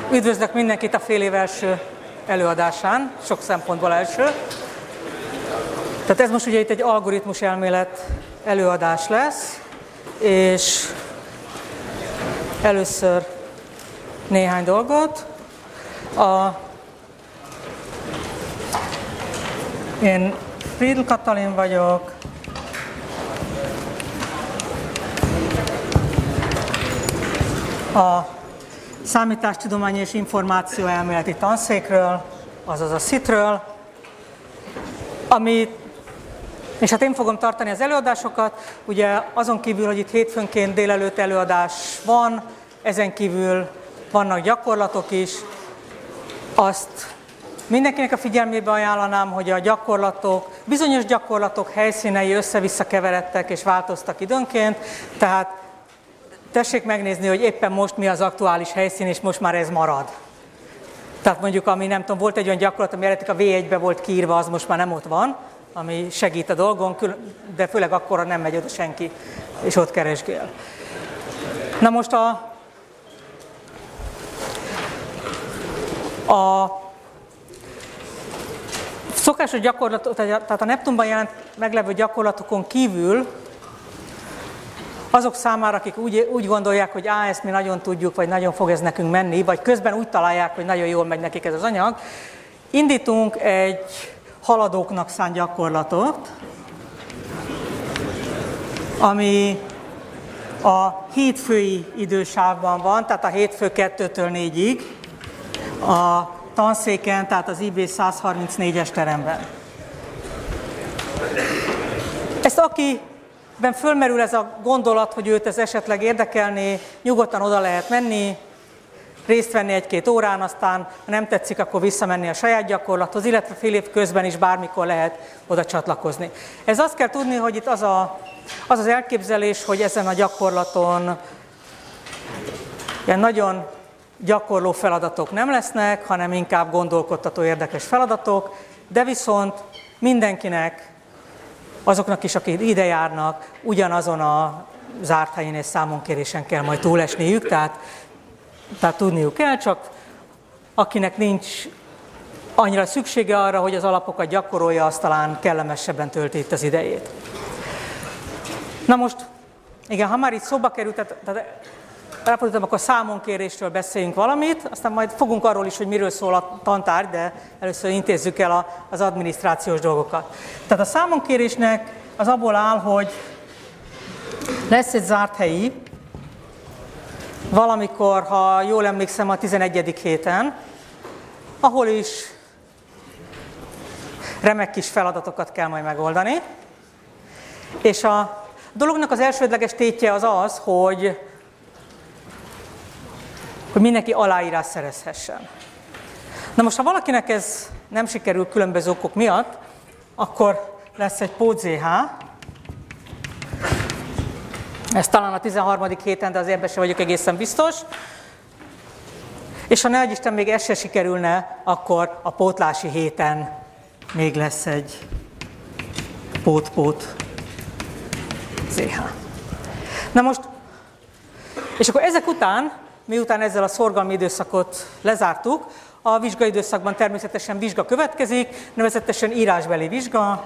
Üdvözlök mindenkit a fél év első előadásán, sok szempontból első. Tehát ez most ugye itt egy algoritmus elmélet előadás lesz, és először néhány dolgot. Én Friedl Katalin vagyok, a Számítástudományi és Információelméleti Tanszékről, azaz a SZIT-ről, és hát én fogom tartani az előadásokat, ugye azon kívül, hogy itt hétfőnként délelőtt előadás van, ezen kívül vannak gyakorlatok is. Azt mindenkinek a figyelmébe ajánlanám, hogy a bizonyos gyakorlatok helyszínei össze-vissza keveredtek és változtak időnként, tehát tessék megnézni, hogy éppen most mi az aktuális helyszín, és most már ez marad. Tehát mondjuk, ami nem tudom, volt egy olyan gyakorlat, ami eredetileg a V1-be volt kiírva, az most már nem ott van, ami segít a dolgon, de főleg akkor nem megy oda senki, és ott keresgél. Na most a szokásos gyakorlatok, tehát a Neptunban meglevő gyakorlatokon kívül azok számára, akik úgy gondolják, hogy ezt mi nagyon tudjuk, vagy nagyon fog ez nekünk menni, vagy közben úgy találják, hogy nagyon jól megy nekik ez az anyag, indítunk egy haladóknak szánt gyakorlatot, ami a hétfői idősávban van, tehát a hétfő 2-től 4-ig, a tanszéken, tehát az IB 134-es teremben. Ezt akiben fölmerül ez a gondolat, hogy őt ez esetleg érdekelné, nyugodtan oda lehet menni, részt venni egy-két órán, aztán ha nem tetszik, akkor visszamenni a saját gyakorlathoz, illetve fél év közben is bármikor lehet oda csatlakozni. Ez azt kell tudni, hogy itt az elképzelés, hogy ezen a gyakorlaton ilyen nagyon gyakorló feladatok nem lesznek, hanem inkább gondolkodtató érdekes feladatok, de viszont mindenkinek, azoknak is, akik ide járnak, ugyanazon a zárt helyen és számonkérésen kell majd túlesniük, tehát tudniuk kell, csak akinek nincs annyira szüksége arra, hogy az alapokat gyakorolja, az talán kellemesebben tölti itt az idejét. Na most, igen, ha már itt szóba került, tehát ráfordítom, akkor számonkérésről beszéljünk valamit, aztán majd fogunk arról is, hogy miről szól a tantárgy, de először intézzük el az adminisztrációs dolgokat. Tehát a számonkérésnek az abból áll, hogy lesz egy zárt helyi, valamikor, ha jól emlékszem, a 11. héten, ahol is remek kis feladatokat kell majd megoldani. És a dolognak az elsődleges tétje az, hogy mindenki aláírás szerezhessen. Na most, ha valakinek ez nem sikerül különböző okok miatt, akkor lesz egy PótZH, ez talán a 13. héten, de azért ebben sem vagyok egészen biztos. És ha nehogy Isten még ez se sikerülne, akkor a pótlási héten még lesz egy ZH. Na most, és akkor ezek után, miután ezzel a szorgalmi időszakot lezártuk, a vizsgaidőszakban természetesen vizsga következik, nevezetesen írásbeli vizsga,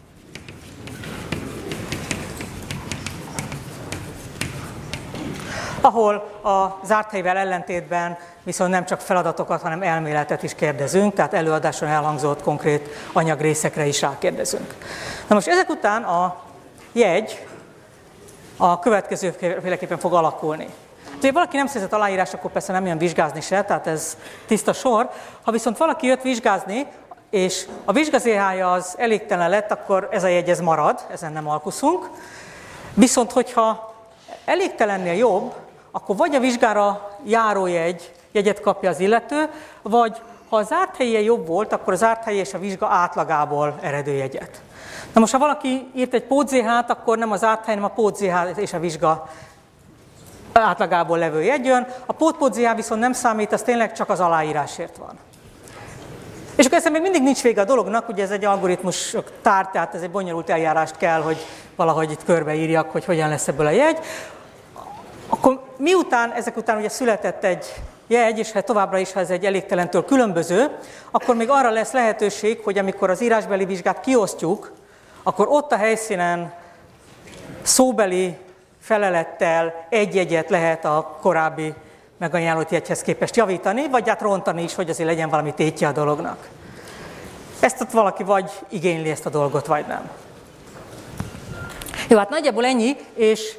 ahol a zárt helyvel ellentétben viszont nem csak feladatokat, hanem elméletet is kérdezünk, tehát előadáson elhangzott konkrét anyagrészekre is rákérdezünk. Na most ezek után a jegy a következőféleképpen fog alakulni. Ha valaki nem szerzett aláírást, akkor persze nem jön vizsgázni se, tehát ez tiszta sor. Ha viszont valaki jött vizsgázni, és a vizsgazéhája az elégtelen lett, akkor ez a jegy ez marad, ezen nem alkuszunk. Viszont hogyha elégtelennél jobb, akkor vagy a vizsgára járó jegyet kapja az illető, vagy ha a zárt helye jobb volt, akkor a zárt helye és a vizsga átlagából eredő jegyet. Na most, ha valaki írt egy PótZH-t, akkor nem a zárt hely, hanem a PótZH és a vizsga átlagából levő jegy jön. A PótZH viszont nem számít, az tényleg csak az aláírásért van. És akkor ezzel még mindig nincs vége a dolognak, ugye ez egy algoritmus tárgy, tehát ez egy bonyolult eljárást kell, hogy valahogy itt körbeírjak, hogy hogyan lesz ebből a jegy. Akkor miután, ezek után ugye született egy jegy, és továbbra is, ha ez egy elégtelentől különböző, akkor még arra lesz lehetőség, hogy amikor az írásbeli vizsgát kiosztjuk, akkor ott a helyszínen szóbeli felelettel egy jegyet lehet a korábbi megajánlott jegyhez képest javítani, vagy hát rontani is, hogy azért legyen valami tétje a dolognak. Ezt ott valaki vagy igényli ezt a dolgot, vagy nem. Jó, hát nagyjából ennyi, és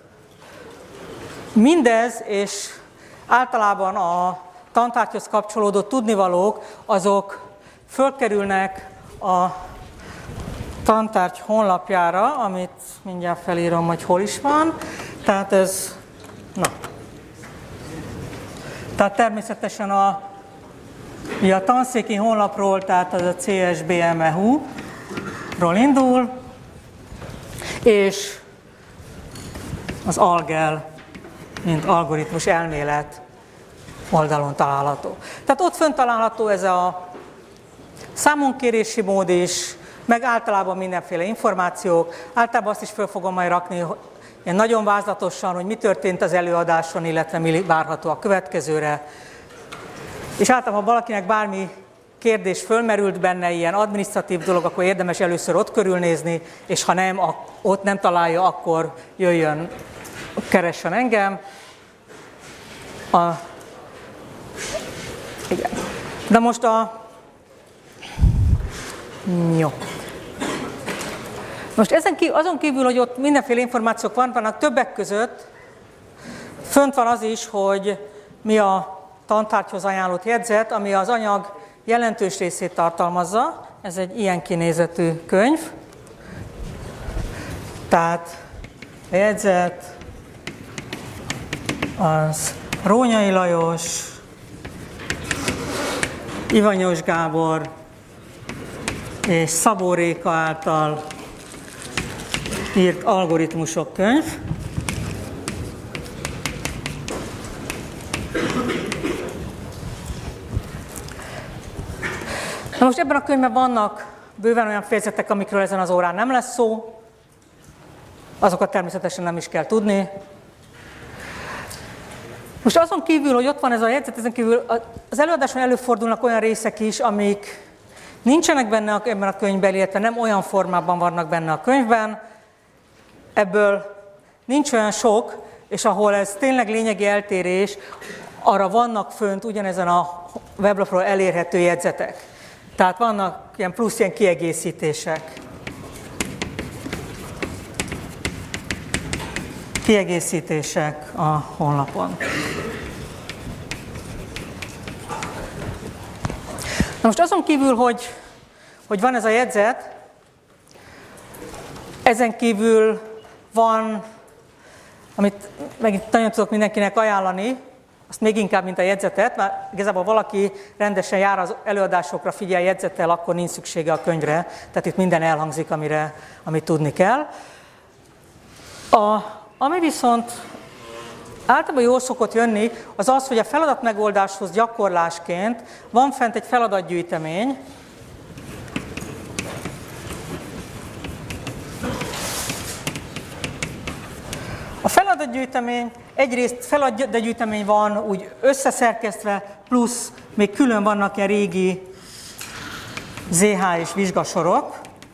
mindez, és általában a tantárgyhoz kapcsolódó tudnivalók, azok fölkerülnek a tantárgy honlapjára, amit mindjárt felírom, hogy hol is van. Tehát ez, Tehát természetesen a tanszéki honlapról, tehát az a CSBMEHU-ról indul, és az ALGEL, mint algoritmus elmélet oldalon található. Tehát ott fönn található ez a számonkérési mód is, meg általában mindenféle információk. Általában azt is föl fogom majd rakni ilyen nagyon vázlatosan, hogy mi történt az előadáson, illetve mi várható a következőre. És általában, ha valakinek bármi kérdés fölmerült benne, ilyen adminisztratív dolog, akkor érdemes először ott körülnézni, és ha nem, ott nem találja, akkor jöjjön, keressen engem. Igen. De most Jó. Most azon kívül, hogy ott mindenféle információk vannak, többek között fönt van az is, hogy mi a tantárgyhoz ajánlott jegyzet, ami az anyag jelentős részét tartalmazza. Ez egy ilyen kinézetű könyv. Tehát a jegyzet az Rónyai Lajos, Ivanyos Gábor és Szabó Réka által írt algoritmusok könyv. Na most ebben a könyvben vannak bőven olyan fejezetek, amikről ezen az órán nem lesz szó, azokat természetesen nem is kell tudni. Most azon kívül, hogy ott van ez a jegyzet, ezen kívül az előadáson előfordulnak olyan részek is, amik nincsenek benne ebben a könyvben, illetve nem olyan formában vannak benne a könyvben. Ebből nincs olyan sok, és ahol ez tényleg lényegi eltérés, arra vannak fönt ugyanezen a weblapról elérhető jegyzetek. Tehát vannak ilyen plusz ilyen kiegészítések. Kiegészítések a honlapon. Na most azon kívül, hogy van ez a jegyzet, ezen kívül van, amit megint nagyon tudok mindenkinek ajánlani, azt még inkább, mint a jegyzetet, mert igazából valaki rendesen jár az előadásokra, figyel jegyzettel, akkor nincs szüksége a könyvre, tehát itt minden elhangzik, amit tudni kell. Ami viszont általában jól szokott jönni, az az, hogy a feladatmegoldáshoz gyakorlásként van fent egy feladatgyűjtemény. A feladatgyűjtemény, egyrészt feladatgyűjtemény van úgy összeszerkesztve, plusz még külön vannak ilyen régi ZH és vizsgasorok.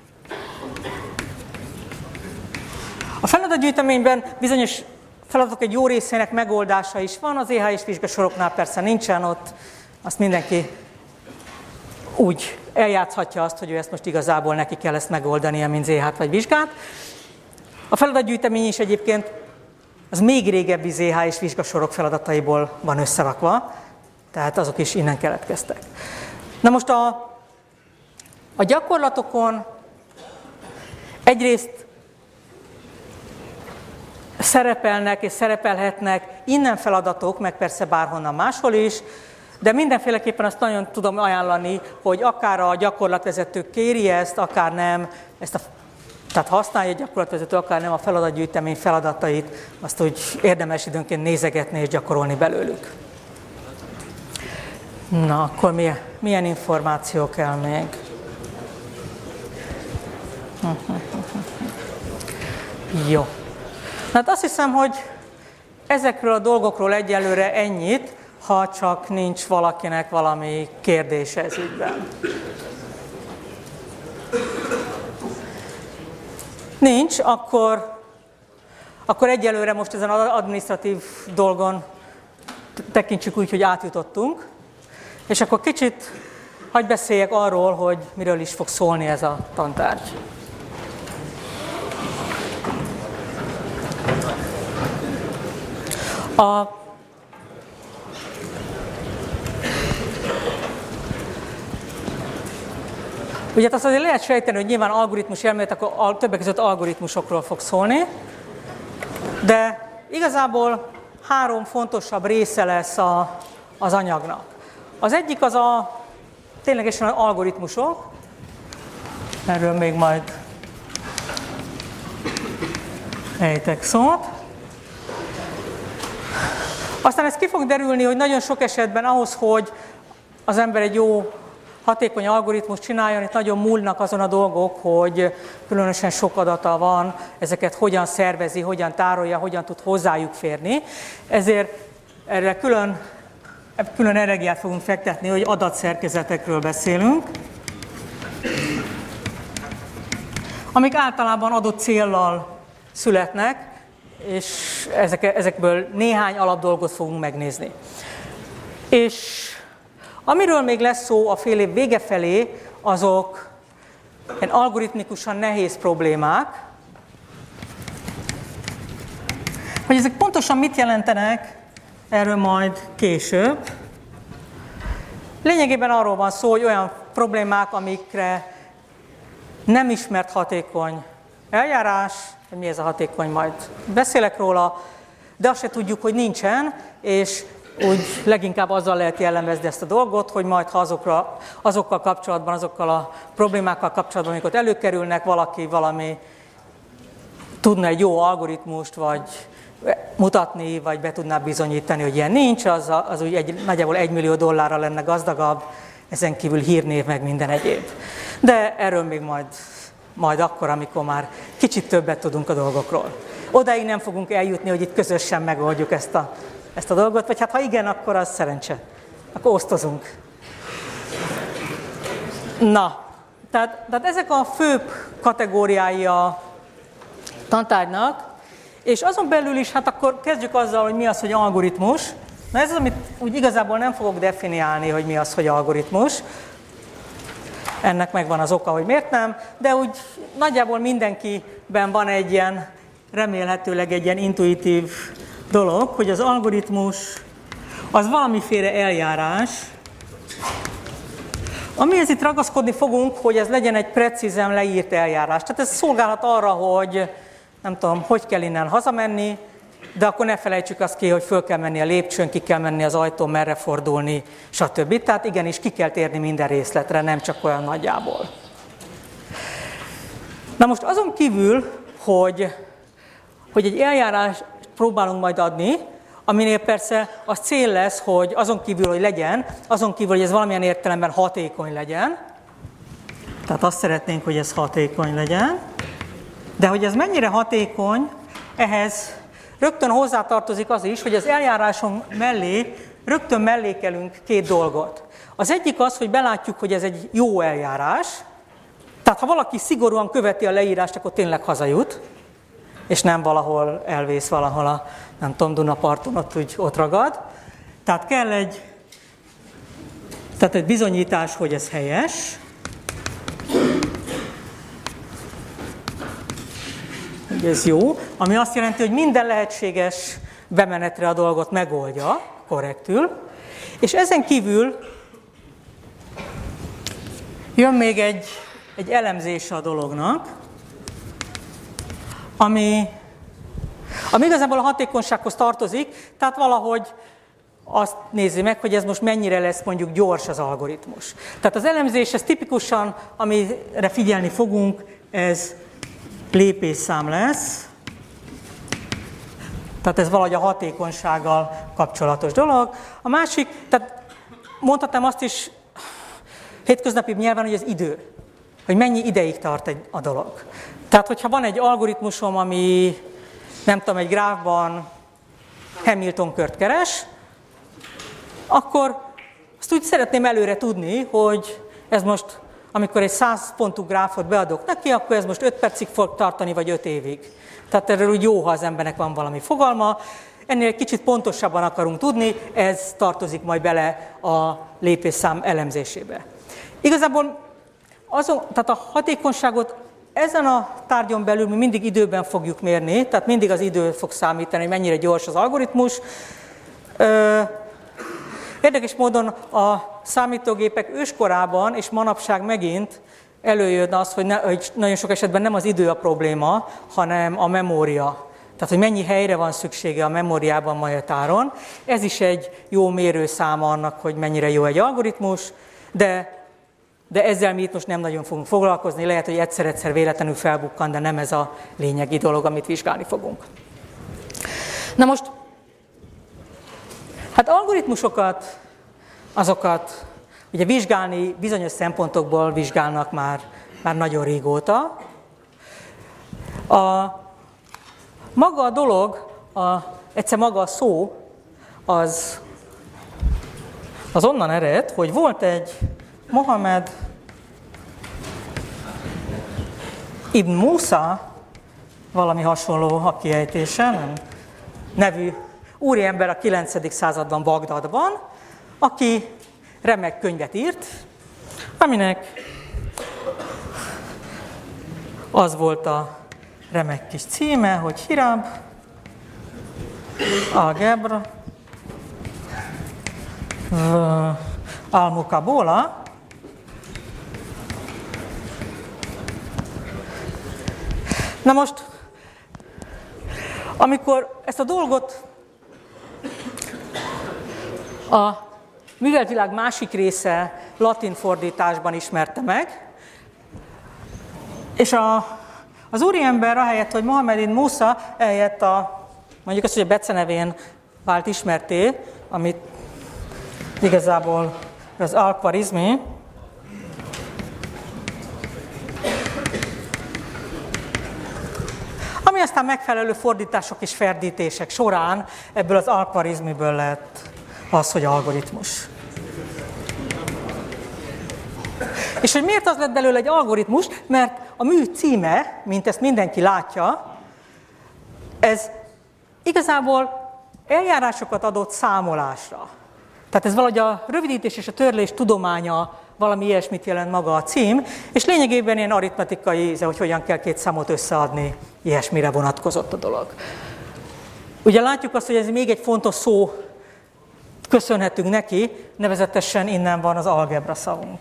A feladatgyűjteményben bizonyos feladatok egy jó részének megoldása is van, az EH és vizsgasoroknál persze nincsen, ott azt mindenki úgy eljátszhatja azt, hogy ő ezt most igazából neki kell ezt megoldania, mint ZH-t vagy vizsgát. A feladatgyűjtemény is egyébként az még régebbi ZH és vizsgasorok feladataiból van összerakva, tehát azok is innen keletkeztek. Na most a gyakorlatokon egyrészt szerepelnek és szerepelhetnek innen feladatok, meg persze bárhonnan máshol is, de mindenféleképpen azt nagyon tudom ajánlani, hogy akár a gyakorlatvezető kéri ezt, akár nem, tehát használja a gyakorlatvezető, akár nem a feladatgyűjtemény feladatait, azt úgy érdemes időnként nézegetni és gyakorolni belőlük. Na, akkor milyen információ kell még? Jó. Hát azt hiszem, hogy ezekről a dolgokról egyelőre ennyit. ha csak nincs valakinek valami kérdése ez ügyben. Nincs, akkor egyelőre most ezen az adminisztratív dolgon tekintsük úgy, hogy átjutottunk, és akkor kicsit hadd beszéljek arról, hogy miről is fog szólni ez a tantárgy. Ugye azt azért lehet sejteni, hogy nyilván algoritmus elmélet, akkor többek között algoritmusokról fog szólni, de igazából 3 fontosabb része lesz az anyagnak. Az egyik az ténylegesen algoritmusok, erről még majd ejtek szót. Aztán ez ki fog derülni, hogy nagyon sok esetben ahhoz, hogy az ember egy jó, hatékony algoritmus csináljon, itt nagyon múlnak azon a dolgok, hogy különösen sok adata van, ezeket hogyan szervezi, hogyan tárolja, hogyan tud hozzájuk férni. Ezért erre külön energiát fogunk fektetni, hogy adatszerkezetekről beszélünk, amik általában adott céllal születnek, és ezekből néhány alapdolgot fogunk megnézni. És amiről még lesz szó a fél év vége felé, azok ilyen algoritmikusan nehéz problémák. Hogy ezek pontosan mit jelentenek, erről majd később. Lényegében arról van szó, hogy olyan problémák, amikre nem ismert hatékony eljárás, hogy mi ez a hatékony, majd beszélek róla, de azt se tudjuk, hogy nincsen, és úgy leginkább azzal lehet jellemezni ezt a dolgot, hogy majd ha azokkal kapcsolatban, azokkal a problémákkal kapcsolatban, amik ott előkerülnek, valami tudna egy jó algoritmust, vagy mutatni, vagy be tudná bizonyítani, hogy ilyen nincs, az úgy nagyjából $1 millió lenne gazdagabb, ezen kívül hírnév, meg minden egyéb. De erről még majd akkor, amikor már kicsit többet tudunk a dolgokról. Odáig nem fogunk eljutni, hogy itt közösen megoldjuk ezt a dolgot, vagy hát ha igen, akkor az szerencse. Akkor osztozunk. Na, tehát ezek a főbb kategóriái a tantárgynak, és azon belül is, hát akkor kezdjük azzal, hogy mi az, hogy algoritmus. Na ez az, amit úgy igazából nem fogok definiálni, hogy mi az, hogy algoritmus. Ennek megvan az oka, hogy miért nem, de úgy nagyjából mindenkiben van egy ilyen, remélhetőleg egy ilyen intuitív dolog, hogy az algoritmus az valamiféle eljárás, amihez itt ragaszkodni fogunk, hogy ez legyen egy precízen leírt eljárás. Tehát ez szolgálhat arra, hogy nem tudom, hogy kell innen hazamenni, de akkor ne felejtsük azt ki, hogy föl kell menni a lépcsőn, ki kell menni az ajtón, merre fordulni, stb. Tehát igenis ki kell térni minden részletre, nem csak olyan nagyjából. Na most azon kívül, hogy egy eljárást próbálunk majd adni, aminél persze az cél lesz, hogy azon kívül, hogy legyen, azon kívül, hogy ez valamilyen értelemben hatékony legyen, tehát azt szeretnénk, hogy ez hatékony legyen, de hogy ez mennyire hatékony, ehhez rögtön hozzátartozik az is, hogy az eljáráson mellé rögtön mellékelünk 2 dolgot. Az egyik az, hogy belátjuk, hogy ez egy jó eljárás, tehát ha valaki szigorúan követi a leírást, akkor tényleg hazajut, és nem valahol elvész valahol a, nem tudom, Dunaparton, ott ragad. Tehát kell egy bizonyítás, hogy ez helyes. Ez jó, ami azt jelenti, hogy minden lehetséges bemenetre a dolgot megoldja korrektül. És ezen kívül jön még egy elemzése a dolognak, ami igazából a hatékonysághoz tartozik, tehát valahogy azt nézi meg, hogy ez most mennyire lesz mondjuk gyors az algoritmus. Tehát az elemzés, ez tipikusan, amire figyelni fogunk, ez lépésszám lesz. Tehát ez valahogy a hatékonysággal kapcsolatos dolog. A másik, tehát mondhatnám azt is hétköznapi nyelven, hogy az idő. Hogy mennyi ideig tart a dolog. Tehát, hogyha van egy algoritmusom, ami, nem tudom, egy gráfban Hamilton kört keres, akkor azt úgy szeretném előre tudni, hogy ez most, amikor egy 100 pontú gráfot beadok neki, akkor ez most 5 percig fog tartani, vagy 5 évig. Tehát erről úgy jó, ha az embernek van valami fogalma. Ennél egy kicsit pontosabban akarunk tudni, ez tartozik majd bele a lépésszám elemzésébe. Igazából tehát a hatékonyságot ezen a tárgyon belül mi mindig időben fogjuk mérni, tehát mindig az idő fog számítani, hogy mennyire gyors az algoritmus. Érdekes módon a számítógépek őskorában és manapság megint előjön az, hogy nagyon sok esetben nem az idő a probléma, hanem a memória. Tehát, hogy mennyi helyre van szüksége a memóriában majatáron. Ez is egy jó mérőszáma annak, hogy mennyire jó egy algoritmus, de ezzel mi itt most nem nagyon fogunk foglalkozni. Lehet, hogy egyszer véletlenül felbukkan, de nem ez a lényegi dolog, amit vizsgálni fogunk. Na most, hát algoritmusokat, azokat ugye vizsgálni, bizonyos szempontokból vizsgálnak már nagyon régóta. Maga a dolog, egyszer maga a szó, az onnan ered, hogy volt egy Mohamed Ibn Musa, valami hasonló a kiejtése, nevű úriember a 9. században Bagdadban, aki remek könyvet írt, aminek az volt a remek kis címe, hogy Hirab, Algebra, Al-Mukabola. Na most, amikor ezt a dolgot a műveltvilág másik része latin fordításban ismerte meg, és az úriember ahelyett, hogy Mohamed Ibn Musa, ehelyett mondjuk azt, hogy a becenevén vált ismerté, amit igazából az Al-Khwarizmi, ami aztán megfelelő fordítások és ferdítések során ebből az Al-Khwarizmiből lett az, hogy algoritmus. És hogy miért az lett belőle egy algoritmus? Mert a mű címe, mint ezt mindenki látja, ez igazából eljárásokat adott számolásra. Tehát ez valahogy a rövidítés és a törlés tudománya, valami ilyesmit jelent maga a cím, és lényegében ilyen aritmetikai, hogy hogyan kell két számot összeadni, ilyesmire vonatkozott a dolog. Ugye látjuk azt, hogy ez még egy fontos szó, köszönhetünk neki, nevezetesen innen van az algebra szavunk.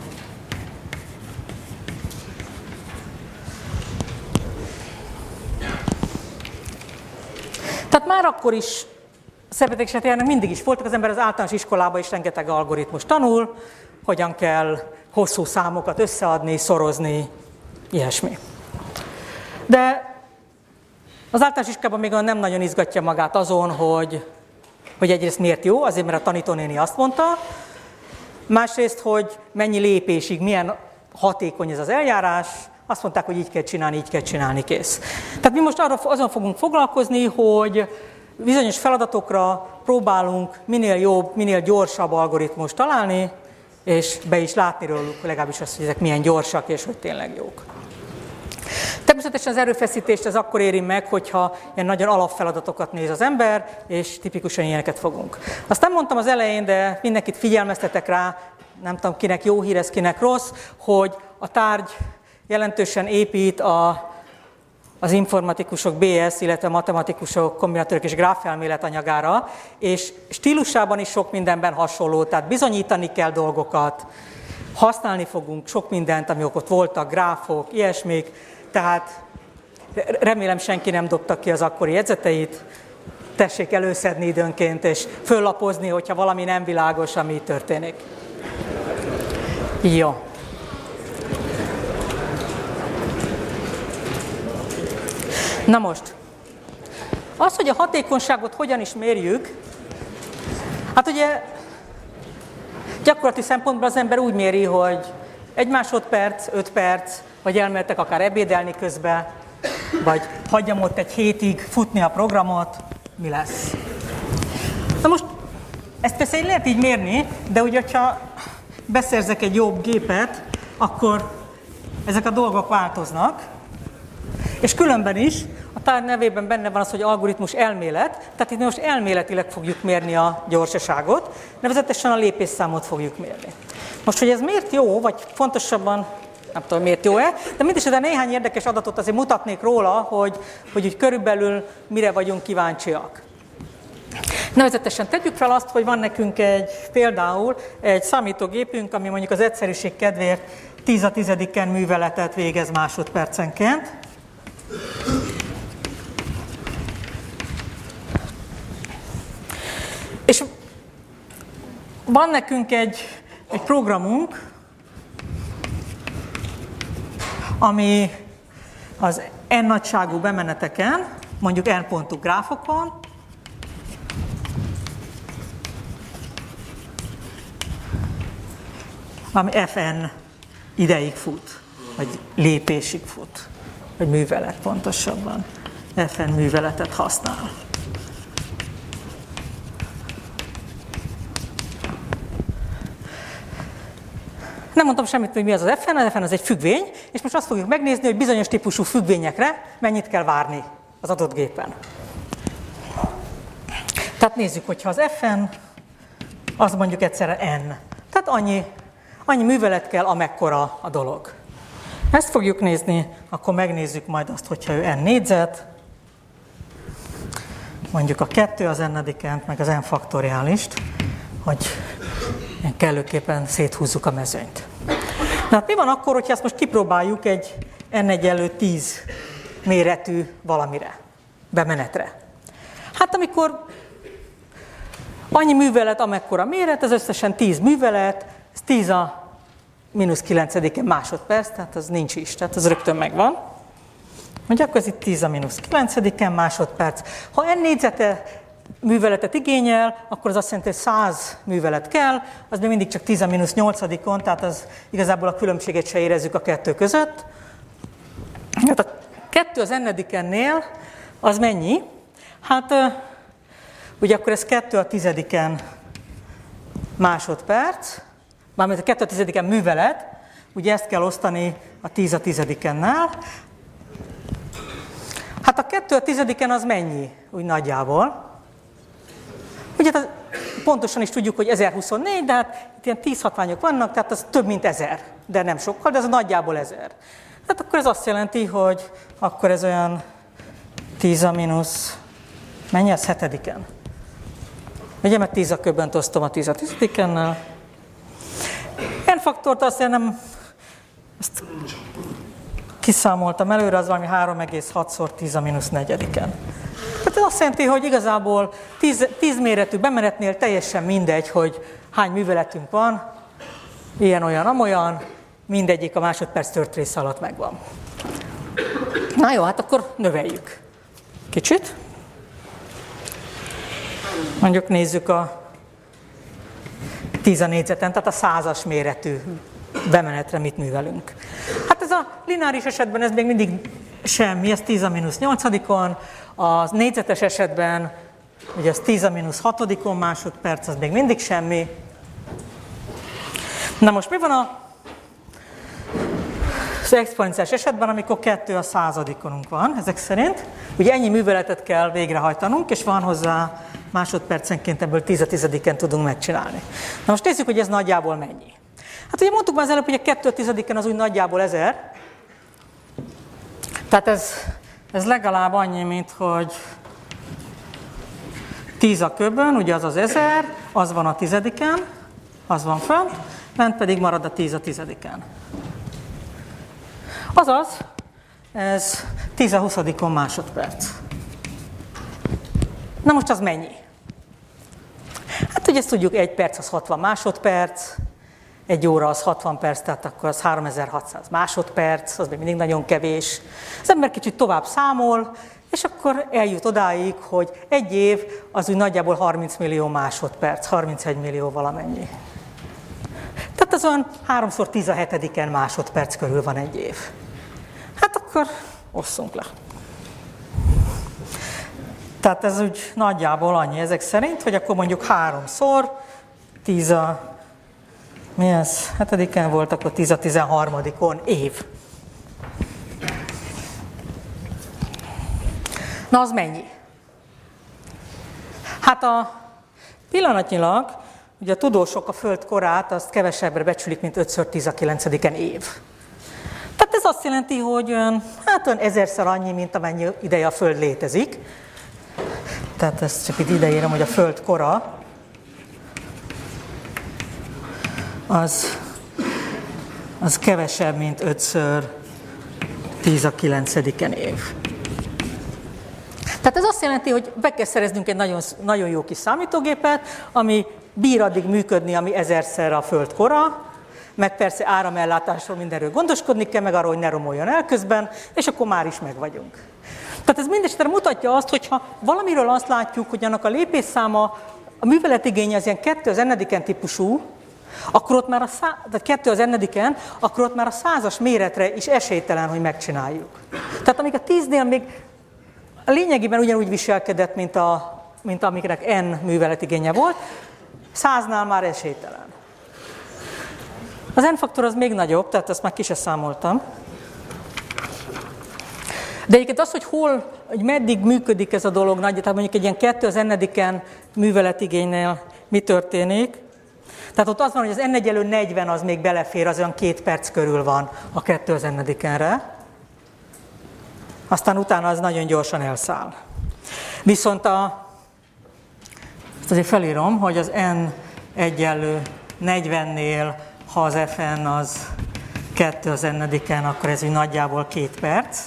Tehát már akkor is szervezetek esetében mindig is voltak, az ember az általános iskolában is rengeteg algoritmus tanul, hogyan kell hosszú számokat összeadni, szorozni, ilyesmi. De az általános iskolában még nem nagyon izgatja magát azon, hogy egyrészt miért jó, azért mert a tanítónéni azt mondta, másrészt, hogy mennyi lépésig, milyen hatékony ez az eljárás, azt mondták, hogy így kell csinálni, kész. Tehát mi most azon fogunk foglalkozni, hogy bizonyos feladatokra próbálunk minél jobb, minél gyorsabb algoritmust találni, és be is látni róluk legalábbis azt, hogy ezek milyen gyorsak, és hogy tényleg jók. Természetesen az erőfeszítést ez akkor éri meg, hogyha ilyen nagyon alapfeladatokat néz az ember, és tipikusan ilyeneket fogunk. Azt nem mondtam az elején, de mindenkit figyelmeztetek rá, nem tudom kinek jó hír, ez kinek rossz, hogy a tárgy jelentősen épít az informatikusok BS, illetve matematikusok kombinatórikus és gráfelmélet anyagára, és stílusában is sok mindenben hasonló, tehát bizonyítani kell dolgokat, használni fogunk sok mindent, amik ott voltak, gráfok, ilyesmik, tehát remélem senki nem dobta ki az akkori jegyzeteit, tessék előszedni időnként, és föllapozni, hogyha valami nem világos, ami történik. Jó. Na most, az, hogy a hatékonyságot hogyan is mérjük, hát ugye gyakorlati szempontból az ember úgy méri, hogy 1 másodperc, 5 perc, vagy elmehetek akár ebédelni közben, vagy hagyjam ott egy hétig futni a programot, mi lesz. Na most ezt persze lehet így mérni, de ugye, ha beszerzek egy jobb gépet, akkor ezek a dolgok változnak. És különben is a tárgy nevében benne van az, hogy algoritmus elmélet, tehát itt most elméletileg fogjuk mérni a gyorsaságot, nevezetesen a lépésszámot fogjuk mérni. Most, hogy ez miért jó, vagy fontosabban, nem tudom, miért jó-e, de mindesetre néhány érdekes adatot azért mutatnék róla, hogy úgy körülbelül mire vagyunk kíváncsiak. Nevezetesen tegyük fel azt, hogy van nekünk például egy számítógépünk, ami mondjuk az egyszerűség kedvéért 10^10 műveletet végez másodpercenként. És van nekünk egy programunk, ami az n nagyságú bemeneteken, mondjuk n pontú gráfokon, ami fn ideig fut, vagy lépésig fut, vagy művelet pontosabban. fn műveletet használ. Nem mondtam semmit, hogy mi az fn, az fn az egy függvény, és most azt fogjuk megnézni, hogy bizonyos típusú függvényekre mennyit kell várni az adott gépen. Tehát nézzük, hogyha az fn, az mondjuk egyszerre n. Tehát annyi művelet kell, amekkora a dolog. Ezt fogjuk nézni, akkor megnézzük majd azt, hogyha ő n négyzet, mondjuk a 2 az n-edikent, meg az n faktoriálist, hogy kellőképpen széthúzzuk a mezőnyt. Na hát mi van akkor, hogyha ezt most kipróbáljuk egy n=10 méretű valamire, bemenetre? Hát amikor annyi művelet, amekkora méret, ez összesen 10 művelet, ez 10⁻⁹ másodperc, tehát az nincs is, tehát az rögtön megvan. Mondjuk akkor ez itt 10⁻⁹ másodperc. Ha n négyzete műveletet igényel, akkor az azt jelenti, hogy 100 művelet kell, az még mindig csak 10⁻⁸, tehát az igazából a különbséget se érezzük a kettő között. Hát a 2 az n-nél az mennyi? Hát ugye akkor ez 2⁻⁻ másodperc, mármint a 2⁻⁻ művelet, ugye ezt kell osztani a 10⁻⁻-nál. Hát a 2⁻⁻ az mennyi, úgy nagyjából? Ugye pontosan is tudjuk, hogy 1024, de hát itt ilyen 10 hatványok vannak, tehát az több mint 1000, de nem sokkal, de ez nagyjából 1000. Tehát akkor ez azt jelenti, hogy akkor ez olyan 10⁻, mennyi az 7-en? Ugye, mert 10 a köbbent osztom a 10⁻⁻-nál. N faktort azt nem, ezt kiszámoltam előre, az valami 3,6 × 10⁻⁴. Tehát ez azt jelenti, hogy igazából 10 méretű bemenetnél teljesen mindegy, hogy hány műveletünk van, ilyen, olyan, amolyan, mindegyik a másodperc tört része alatt megvan. Na jó, hát akkor növeljük kicsit. Mondjuk nézzük a 10 a négyzeten, tehát a 100-as méretű bemenetre mit művelünk. Hát ez a lineáris esetben ez még mindig semmi, ez 10⁻⁸, a négyzetes esetben ugye az 10⁻⁶ másodperc, az még mindig semmi. Na most mi van az exponenciális esetben, amikor 2 a 100-onunk van, ezek szerint? Ugye ennyi műveletet kell végrehajtanunk, és van hozzá másodpercenként ebből 10⁻⁻ tudunk megcsinálni. Na most nézzük, hogy ez nagyjából mennyi. Hát ugye mondtuk már az előbb, hogy a 2⁻⁻ az úgy nagyjából 1000. Tehát ez legalább annyi, mint hogy 10 a köbön, ugye az az 1000, az van a 10-en, az van fönt, bent pedig marad a 10 a 10-en. Azaz, ez 10⁻⁻ másodperc. Na most az mennyi? Hát ugye ezt tudjuk, 1 perc az 60 másodperc, 1 óra az 60 perc, tehát akkor az 3600 másodperc, az még mindig nagyon kevés. Az ember kicsit tovább számol, és akkor eljut odáig, hogy 1 év az úgy nagyjából 30 millió másodperc, 31 millió valamennyi. Tehát az olyan 3×10⁷ másodperc körül van 1 év. Hát akkor osszunk le. Tehát ez úgy nagyjából annyi ezek szerint, hogy akkor mondjuk 3-szor 10 a... Mi ez? 7-en volt, akkor 10 a 13-on év. Na, az mennyi? Hát pillanatnyilag, ugye a tudósok a Föld korát azt kevesebbre becsülik, mint 5x10 a 9-en év. Tehát ez azt jelenti, hogy olyan 1000-szer annyi, mint amennyi ideje a Föld létezik. Tehát ezt csak itt ideírom, hogy a Föld kora az kevesebb, mint 5x10 a 9-en év. Tehát ez azt jelenti, hogy be kell szereznünk egy nagyon, nagyon jó kis számítógépet, ami bír addig működni, ami 1000-szer a Föld kora, meg persze áramellátásról mindenről gondoskodni kell, meg arról, hogy ne romoljon el közben, és akkor már is meg vagyunk. Tehát ez mindesetre mutatja azt, hogyha valamiről azt látjuk, hogy annak a lépésszáma, a műveletigénye az ilyen 2 az n-en típusú, akkor ott már tehát 2 az n-en, akkor ott már a 100-as méretre is esélytelen, hogy megcsináljuk. Tehát amíg a 10-nél még lényegében ugyanúgy viselkedett, mint amiknek n műveletigénye volt, 100-nál már esélytelen. Az n-faktor az még nagyobb, tehát ezt már ki se számoltam. De egyébként az, hogy meddig működik ez a dolog nagy, tehát mondjuk egy ilyen 2 az n-en műveletigénynél mi történik. Tehát ott az van, hogy az n=40 az még belefér, az olyan 2 perc körül van a 2 az n-re. Aztán utána az nagyon gyorsan elszáll. Viszont ezt azért felírom, hogy az n=40-nél, ha az fn az 2 az n-en, akkor ez úgy nagyjából 2 perc.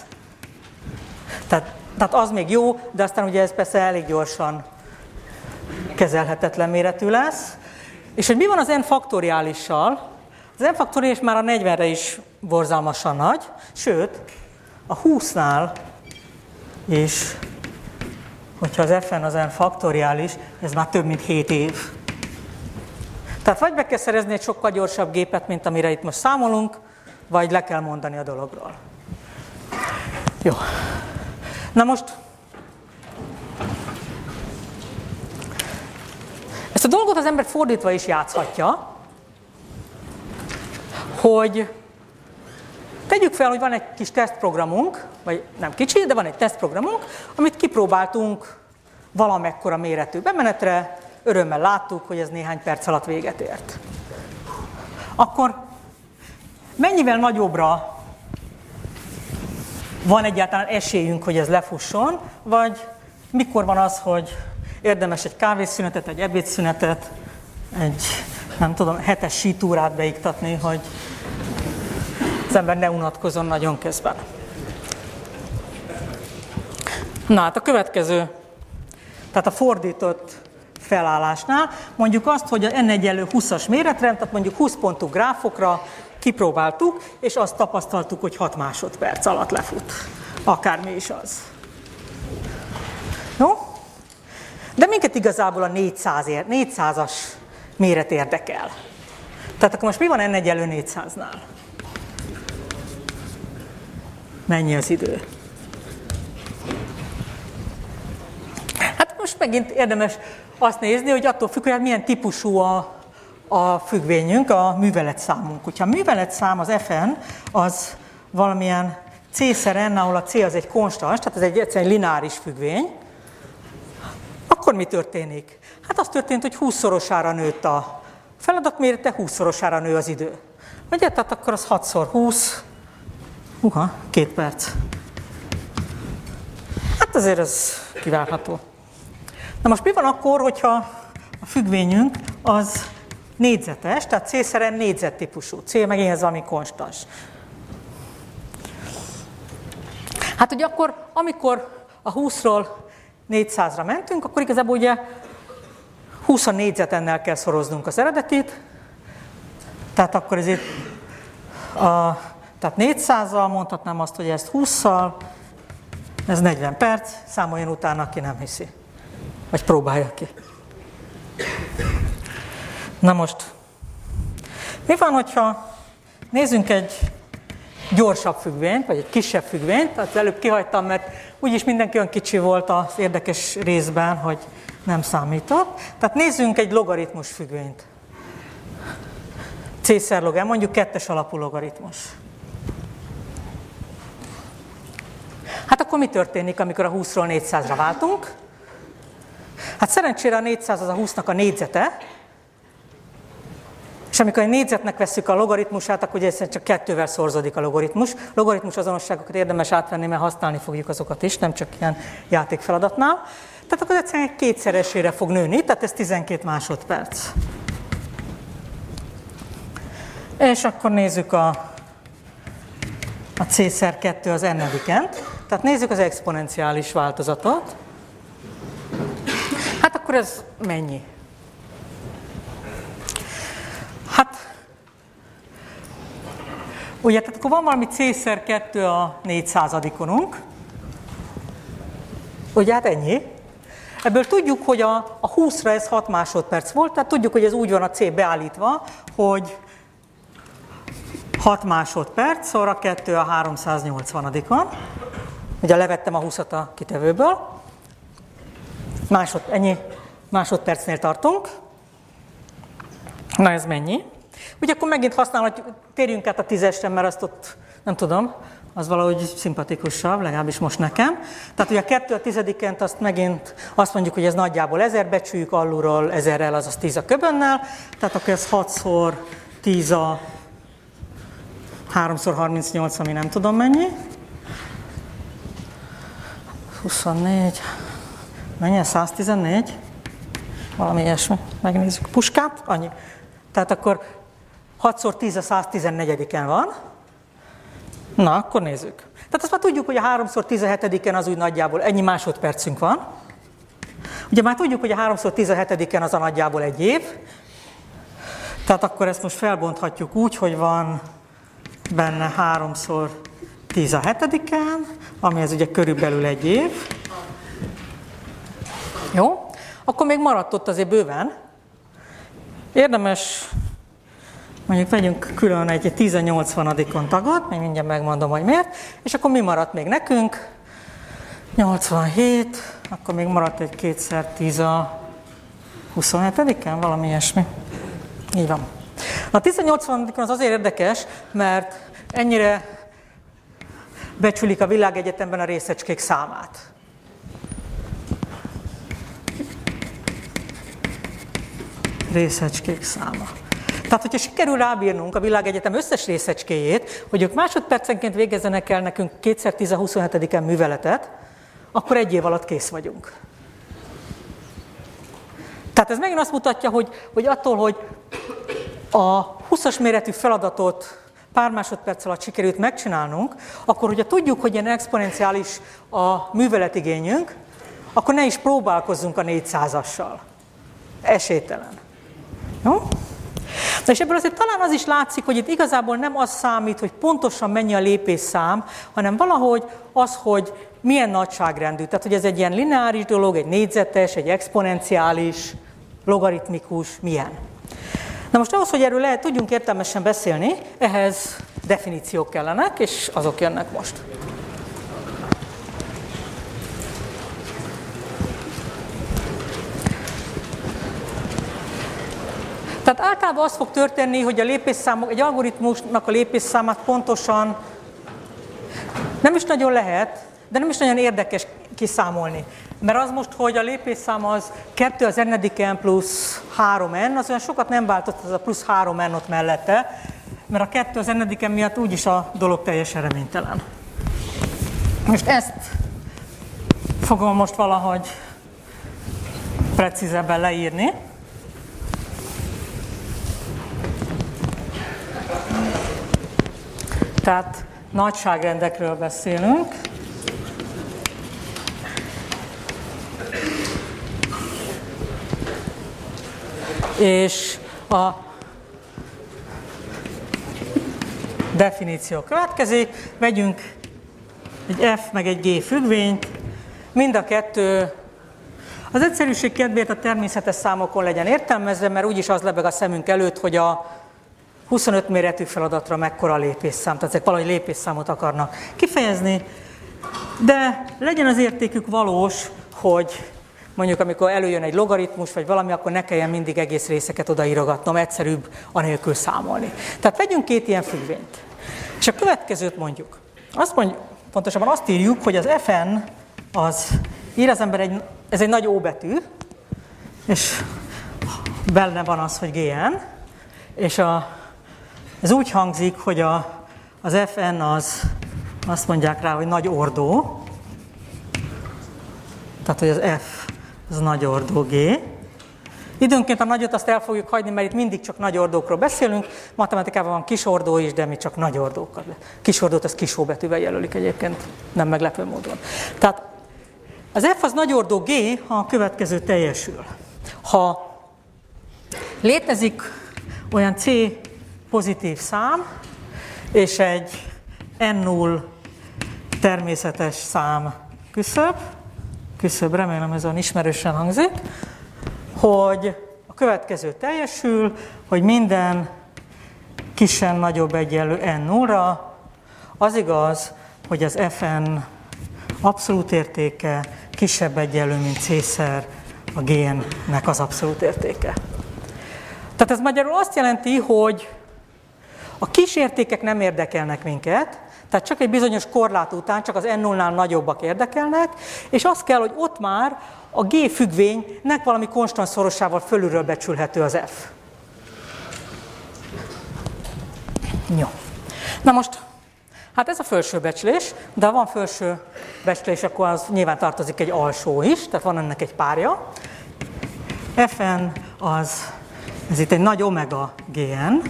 Tehát az még jó, de aztán ugye ez persze elég gyorsan kezelhetetlen méretű lesz. És hogy mi van az n faktoriálissal? Az n faktoriális már a 40-re is borzalmasan nagy, sőt, a 20-nál is, hogyha az fn az n faktoriális, ez már több mint 7 év. Tehát vagy be kell szerezni egy sokkal gyorsabb gépet, mint amire itt most számolunk, vagy le kell mondani a dologról. Jó. Na most, ezt a dolgot az ember fordítva is játszhatja, hogy tegyük fel, hogy van egy kis tesztprogramunk, vagy nem kicsi, de van egy tesztprogramunk, amit kipróbáltunk valamekkora méretű bemenetre, örömmel láttuk, hogy ez néhány perc alatt véget ért. Akkor mennyivel nagyobbra van egyáltalán esélyünk, hogy ez lefusson, vagy mikor van az, hogy érdemes egy kávészünetet, egy ebédszünetet, egy, nem tudom, 7-es sítúrát beiktatni, hogy az ember ne unatkozzon nagyon közben. Na hát a következő, tehát a fordított felállásnál mondjuk azt, hogy a n=20-as méretre, tehát mondjuk 20 pontú gráfokra kipróbáltuk, és azt tapasztaltuk, hogy 6 másodperc alatt lefut. Akármi is az. Jó? De minket igazából a 400-as méret érdekel. Tehát akkor most mi van n=400-nál? Mennyi az idő? Hát most megint érdemes azt nézni, hogy attól függ, hogy milyen típusú a függvényünk, a műveletszámunk. Hogyha a műveletszám, az fn, az valamilyen c/n, ahol a c az egy konstans, tehát ez egyszerűen egy lineáris függvény, akkor mi történik? Hát az történt, hogy 20-szorosára nőtt a feladatmérete, 20-szorosára nő az idő. Ugye? Tehát akkor az 6x20, 2 perc. Hát azért ez kivárható. Na most mi van akkor, hogyha a függvényünk az négyzetes, tehát c/n négyzettípusú, c meg ez valami konstans. Hát ugye akkor, amikor a 20-ról 400-ra mentünk, akkor igazából ugye 20 négyzetennel kell szoroznunk az eredetit, tehát akkor ezért tehát 400-zal mondhatnám azt, hogy ezt 20-szal, ez 40 perc, számoljon utána, aki nem hiszi. Vagy próbálja ki. Na most, mi van, hogyha nézzünk egy gyorsabb függvényt, vagy egy kisebb függvényt. Tehát előbb kihagytam, mert úgyis mindenki olyan kicsi volt az érdekes részben, hogy nem számított. Tehát nézzünk egy logaritmus függvényt. C-szer log n, mondjuk 2-es alapú logaritmus. Hát akkor mi történik, amikor a 20-ról 400-ra váltunk? Hát szerencsére a 400 az a 20-nak a négyzete, és amikor egy négyzetnek vesszük a logaritmusát, akkor ugye egyszerűen csak 2-vel szorzódik a logaritmus. Logaritmus azonosságokat érdemes átvenni, mert használni fogjuk azokat is, nem csak ilyen játékfeladatnál. Tehát akkor egyszerűen kétszeresére fog nőni, tehát ez 12 másodperc. És akkor nézzük a C-szer 2 az n-edikent. Tehát nézzük az exponenciális változatot. Hát akkor ez mennyi? Hát, ugye, tehát akkor van valami C-szer 2 a 400-onunk. Ugye, hát ennyi. Ebből tudjuk, hogy a 20-ra ez 6 másodperc volt, tehát tudjuk, hogy ez úgy van a C beállítva, hogy 6 másodperc, szóra 2 a 380-on. Ugye levettem a 20-at a kitevőből. Ennyi másodpercnél tartunk. Na ez mennyi? Ugye akkor megint használhatjuk, térjünk át a 10-esre, mert azt ott nem tudom, az valahogy szimpatikusabb, legalábbis most nekem. Tehát ugye a 2 a 10-ent azt megint azt mondjuk, hogy ez nagyjából 1000, becsüljük alulról 1000-rel, azaz 10 a köbönnel. Tehát akkor ez 6-szor 10 a 3x38, ami nem tudom mennyi. 24, mennyi? 114? Valami ilyesmi. Megnézzük. Puskát? Annyi. Tehát akkor 6x10 a 114-en van. Na, akkor nézzük. Tehát azt már tudjuk, hogy a 3x17-en az úgy nagyjából ennyi másodpercünk van. Ugye már tudjuk, hogy a 3x17-en az a nagyjából egy év. Tehát akkor ezt most felbonthatjuk úgy, hogy van benne 3x17-en, ami ez ugye körülbelül egy év. Jó? Akkor még maradt ott azért bőven. Érdemes, mondjuk vegyünk külön egy 10-80-on tagot, még mindjárt megmondom, hogy miért, és akkor mi maradt még nekünk? 87, akkor még maradt egy 2x10 a 27-en, valami ilyesmi. Így van. A 10-80-on az azért érdekes, mert ennyire becsülik a világegyetemben a részecskék számát. Részecskék száma. Tehát, hogyha sikerül rábírnunk a világegyetem összes részecskéjét, hogy ők másodpercenként végezzenek el nekünk 2x10 a 27-en műveletet, akkor egy év alatt kész vagyunk. Tehát ez megint azt mutatja, hogy attól, hogy a 20-as méretű feladatot pár másodperc alatt sikerült megcsinálnunk, akkor, hogyha tudjuk, hogy ilyen exponenciális a műveletigényünk, akkor ne is próbálkozzunk a 400-assal. Esélytelen. Jó? Na és ebből azért talán az is látszik, hogy itt igazából nem az számít, hogy pontosan mennyi a lépésszám, hanem valahogy az, hogy milyen nagyságrendű. Tehát, hogy ez egy ilyen lineáris dolog, egy négyzetes, egy exponenciális, logaritmikus, milyen. Na most ahhoz, hogy erről tudjunk értelmesen beszélni, ehhez definíciók kellenek, és azok jönnek most. Tehát általában az fog történni, hogy a lépésszámok, egy algoritmusnak a lépésszámát pontosan nem is nagyon lehet, de nem is nagyon érdekes kiszámolni. Mert az most, hogy a lépésszám az 2 az n-ediken plusz 3n, az olyan sokat nem változott az a plusz 3n ott mellette, mert a 2 az n-ediken miatt úgyis a dolog teljesen reménytelen. Most ezt fogom most valahogy precízebben leírni. Tehát nagyságrendekről beszélünk. És a definíció következik. Vegyünk egy F meg egy G függvényt. Mind a kettő az egyszerűség kedvéért a természetes számokon legyen értelmezve, mert úgyis az lebeg a szemünk előtt, hogy 25 méretű feladatra mekkora lépésszám, tehát ezek valahogy lépésszámot akarnak kifejezni, de legyen az értékük valós, hogy mondjuk amikor előjön egy logaritmus, vagy valami, akkor ne kelljen mindig egész részeket odaírogatnom, egyszerűbb anélkül számolni. Tehát vegyünk két ilyen függvényt. És a következőt mondjuk. Pontosabban azt írjuk, hogy az fn az, ír az ember, ez egy nagy O betű, és benne van az, hogy gn, és ez úgy hangzik, hogy az fn az, azt mondják rá, hogy nagy ordó, tehát hogy az f az nagy ordó g. Időnként a nagyot azt el fogjuk hagyni, mert itt mindig csak nagy ordókról beszélünk, matematikában van kis ordó is, de mi csak nagy ordókat. Kis ordót az kis O betűvel jelölik egyébként, nem meglepő módon. Tehát az f az nagy ordó g, ha a következő teljesül. Ha létezik olyan c pozitív szám, és egy n0 természetes szám küszöb, remélem ez olyan ismerősen hangzik, hogy a következő teljesül, hogy minden kisen nagyobb egyenlő n0-ra, az igaz, hogy az fn abszolút értéke kisebb egyenlő, mint c-szer a gn-nek az abszolút értéke. Tehát ez magyarul azt jelenti, hogy a kis értékek nem érdekelnek minket, tehát csak egy bizonyos korlát után csak az n0-nál nagyobbak érdekelnek, és az kell, hogy ott már a g függvénynek valami konstant szorosával fölülről becsülhető az f. Jó. Na most, hát ez a felső becslés, de ha van felső becslés, akkor az nyilván tartozik egy alsó is, tehát van ennek egy párja. Fn az, ez itt egy nagy omega gn,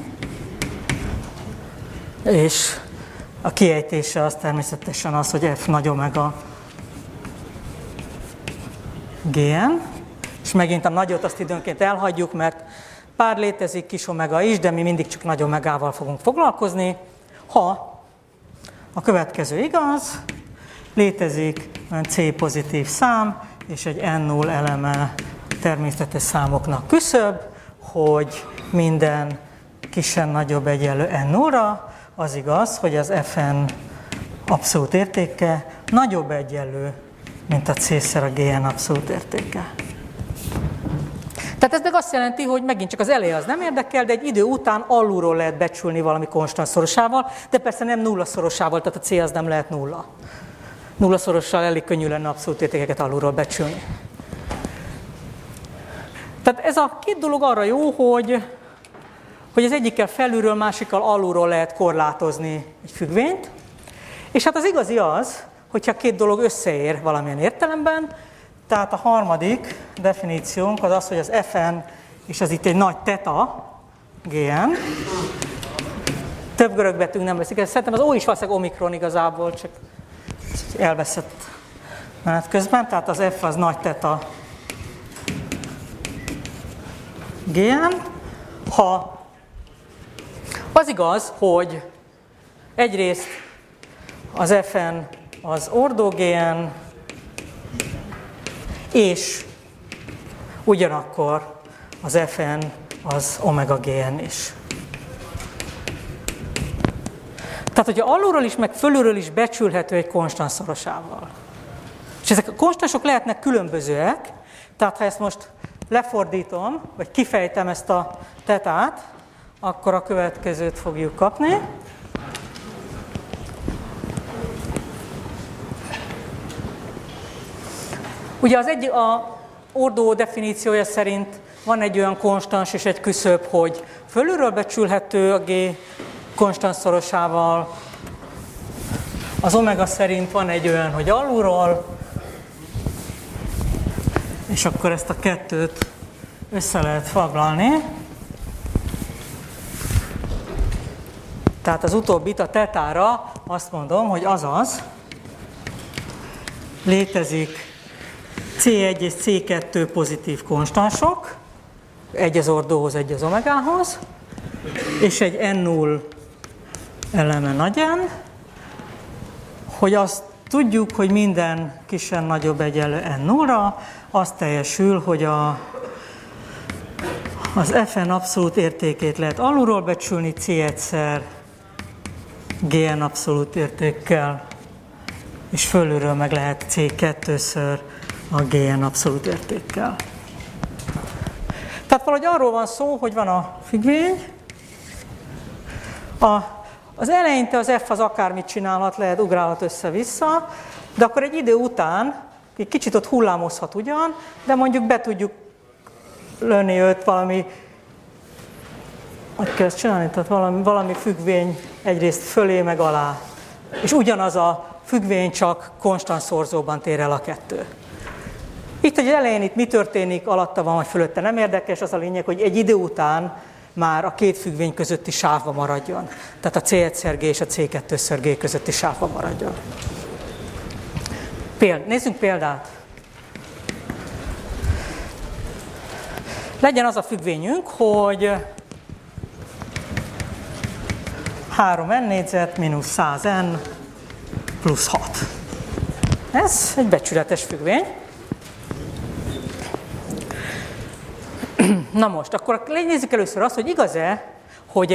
és a kiejtése az természetesen az, hogy f nagy omega gn, és megint a nagyot azt időnként elhagyjuk, mert pár létezik kis omega is, de mi mindig csak nagy omegával fogunk foglalkozni. Ha a következő igaz, létezik olyan c pozitív szám, és egy n0 eleme természetes számoknak küszöb, hogy minden kisen nagyobb egyenlő n0-ra, az igaz, hogy az fn abszolút értéke nagyobb egyenlő, mint a c-szer a gn abszolút értéke. Tehát ez meg azt jelenti, hogy megint csak az eleje az nem érdekel, de egy idő után alulról lehet becsülni valami konstant szorosával, de persze nem nulla szorosával, tehát a c az nem lehet nulla. Nulla szorossal elég könnyű lenne abszolút értékeket alulról becsülni. Tehát ez a két dolog arra jó, hogy az egyikkel felülről, másikkal alulról lehet korlátozni egy függvényt, és hát az igazi az, hogyha két dolog összeér valamilyen értelemben, tehát a harmadik definíciónk az az, hogy az fn, és az itt egy nagy theta, gn, több görög betűnk nem veszik, szerintem az O is valószínűleg omikron igazából, csak elveszett menet közben, tehát az f az nagy theta, gn, ha az igaz, hogy egyrészt az fn az ordogn, és ugyanakkor az fn az omega gn is. Tehát, hogyha alulról is, meg fölülről is becsülhető egy konstans szorosával. És ezek a konstansok lehetnek különbözőek, tehát ha ezt most lefordítom, vagy kifejtem ezt a tetát, akkor a következőt fogjuk kapni. Ugye a ordó definíciója szerint van egy olyan konstans és egy küszöb, hogy fölülről becsülhető a g konstans szorosával, az omega szerint van egy olyan, hogy alulról, és akkor ezt a kettőt össze lehet foglalni. Tehát az utóbbit, a tetára azt mondom, hogy azaz létezik C1 és C2 pozitív konstansok, egy az ordóhoz, egy az omegához, és egy N0 eleme nagy N, hogy azt tudjuk, hogy minden kisen nagyobb egyenlő N0-ra, az teljesül, hogy az Fn abszolút értékét lehet alulról becsülni C1-szer Gn abszolút értékkel, és fölülről meg lehet C2-ször a Gn abszolút értékkel. Tehát valahogy arról van szó, hogy van a függvény, az eleinte az F az akármit csinálhat, lehet ugrálhat össze-vissza, de akkor egy idő után egy kicsit ott hullámozhat ugyan, de mondjuk be tudjuk lőni őt valami, hogy kell ezt csinálni, tehát valami függvény egyrészt fölé meg alá. És ugyanaz a függvény, csak konstant szorzóban tér el a kettő. Itt az elején itt mi történik, alatta van, vagy fölötte nem érdekes, az a lényeg, hogy egy idő után már a két függvény közötti sávba maradjon. Tehát a C1-szer G és a C2-szer G közötti sávba maradjon. Nézzünk példát. Legyen az a függvényünk, hogy 3n négyzet mínusz 100n plusz 6. Ez egy becsületes függvény. Na most, akkor nézzük először azt, hogy igaz-e, hogy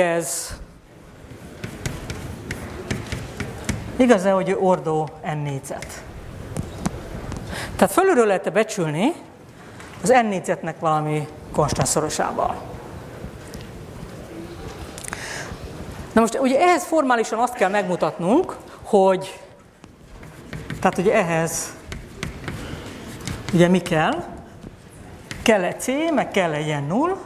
hogy ordó n négyzet. Tehát fölülről lehet becsülni az n négyzetnek valami konstant szorosával. Na most ugye ehhez formálisan azt kell megmutatnunk, hogy tehát ugye ehhez ugye mi kell? Kell egy C, meg kell egy n0,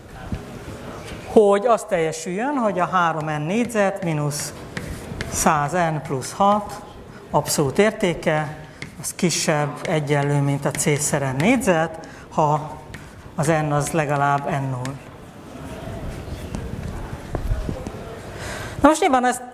hogy az teljesüljön, hogy a 3n négyzet mínusz 100n plusz 6 abszolút értéke, az kisebb, egyenlő, mint a C-szer n négyzet, ha az n az legalább n0. Na most nyilván ezt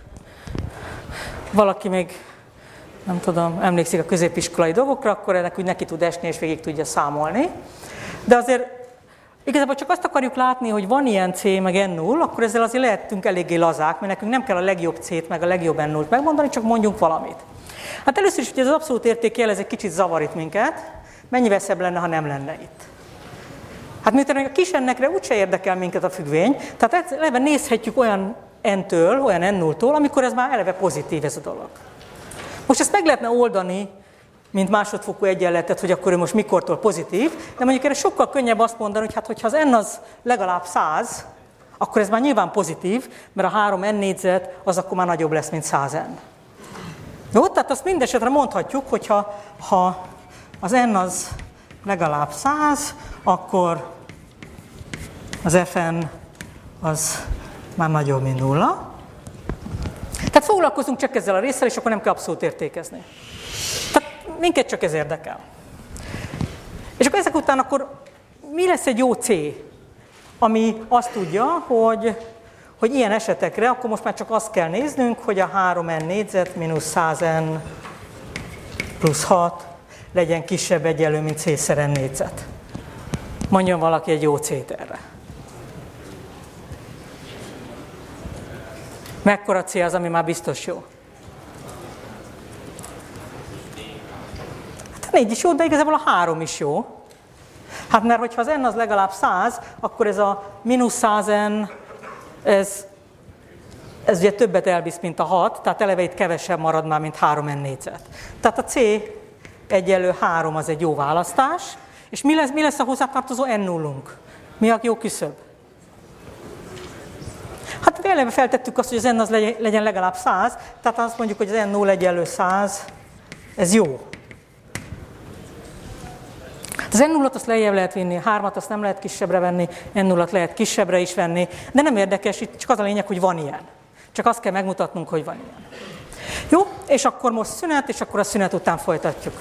valaki még, nem tudom, emlékszik a középiskolai dolgokra, akkor ennek úgy neki tud esni és végig tudja számolni. De azért igazából csak azt akarjuk látni, hogy van ilyen C meg n0, akkor ezzel azért lehetünk eléggé lazák, mert nekünk nem kell a legjobb C-t meg a legjobb n0-t megmondani, csak mondjunk valamit. Hát először is, hogy ez az abszolút értékjel, ez egy kicsit zavar itt minket, mennyivel szebb lenne, ha nem lenne itt. Hát miután a kis n-nekre úgyse érdekel minket a függvény, tehát eleve nézhetjük olyan n-től, olyan n0-tól, amikor ez már eleve pozitív ez a dolog. Most ezt meg lehetne oldani, mint másodfokú egyenletet, hogy akkor ő most mikortól pozitív, de mondjuk erre sokkal könnyebb azt mondani, hogy hát hogyha az n az legalább 100, akkor ez már nyilván pozitív, mert a 3n négyzet az akkor már nagyobb lesz, mint 100n. Jó, tehát azt mindesetre mondhatjuk, hogy ha az n az legalább 100, akkor az Fn az már nagyobb, mint 0. Tehát foglalkozunk csak ezzel a résszel, és akkor nem kell abszolút értékezni. Tehát minket csak ez érdekel. És akkor ezek után akkor mi lesz egy jó C, ami azt tudja, hogy ilyen esetekre akkor most már csak azt kell néznünk, hogy a 3n négyzet mínusz 100n plusz 6 legyen kisebb, egyenlő, mint C-szer n négyzet. Mondjon valaki egy jó C-t erre. Mekkora C az, ami már biztos jó? Hát a 4 is jó, de igazából a 3 is jó. Hát mert hogyha az n az legalább 100, akkor ez a mínusz 100n, ez ugye többet elvisz, mint a 6, tehát eleve itt kevesebb marad már, mint 3n négyzet. Tehát a C egyenlő 3 az egy jó választás, és mi lesz a hozzátartozó n0-unk? Mi a jó küszöb? Hát eleve feltettük azt, hogy az n az legyen legalább 100, tehát azt mondjuk, hogy az n0 egyenlő 100, ez jó. Az n0-at azt lejjebb lehet vinni, 3-at azt nem lehet kisebbre venni, n0-at lehet kisebbre is venni, de nem érdekes, itt csak az a lényeg, hogy van ilyen. Csak azt kell megmutatnunk, hogy van ilyen. Jó, és akkor most szünet, és akkor a szünet után folytatjuk.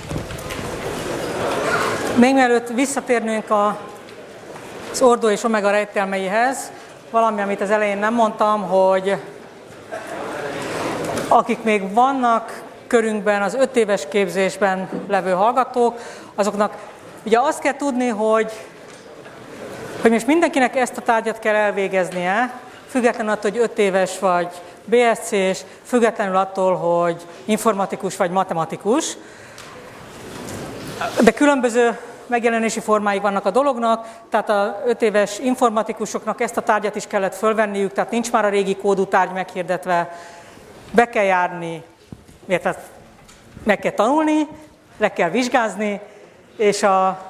Még mielőtt visszatérnünk az ordó és omega rejtelmeihez, valami, amit az elején nem mondtam, hogy akik még vannak körünkben, az 5 éves képzésben levő hallgatók, azoknak ugye azt kell tudni, hogy most mindenkinek ezt a tárgyat kell elvégeznie, függetlenül attól, hogy 5 éves vagy BSC-s, függetlenül attól, hogy informatikus vagy matematikus, de különböző megjelenési formái vannak a dolognak, tehát a 5 éves informatikusoknak ezt a tárgyat is kellett fölvenniük, tehát nincs már a régi kódú tárgy meghirdetve, be kell járni, meg kell tanulni, le kell vizsgázni, és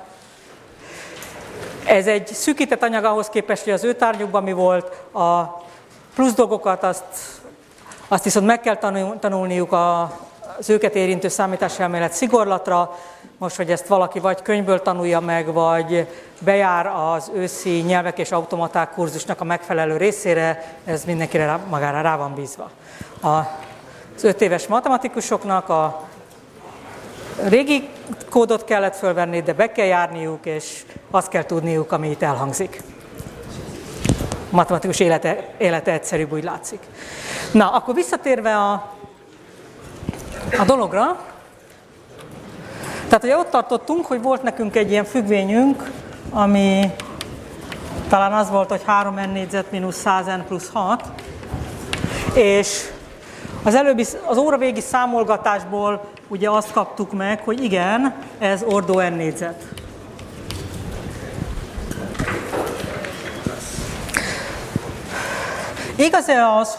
ez egy szűkített anyag ahhoz képest, hogy az ő tárgyukban mi volt, a plusz dolgokat azt viszont meg kell tanulniuk az őket érintő számításelmélet szigorlatra. Most, hogy ezt valaki vagy könyvből tanulja meg, vagy bejár az őszi nyelvek és automaták kurzusnak a megfelelő részére, ez mindenkire magára rá van bízva. Az 5 éves matematikusoknak a régi kódot kellett fölvenni, de be kell járniuk, és azt kell tudniuk, ami itt elhangzik. A matematikus élete egyszerűbb, úgy látszik. Na, akkor visszatérve a dologra, tehát ugye ott tartottunk, hogy volt nekünk egy ilyen függvényünk, ami talán az volt, hogy 3n négyzet mínusz 100n plusz 6, és az óravégi számolgatásból ugye azt kaptuk meg, hogy igen, ez ordó n négyzet. Igaz-e az,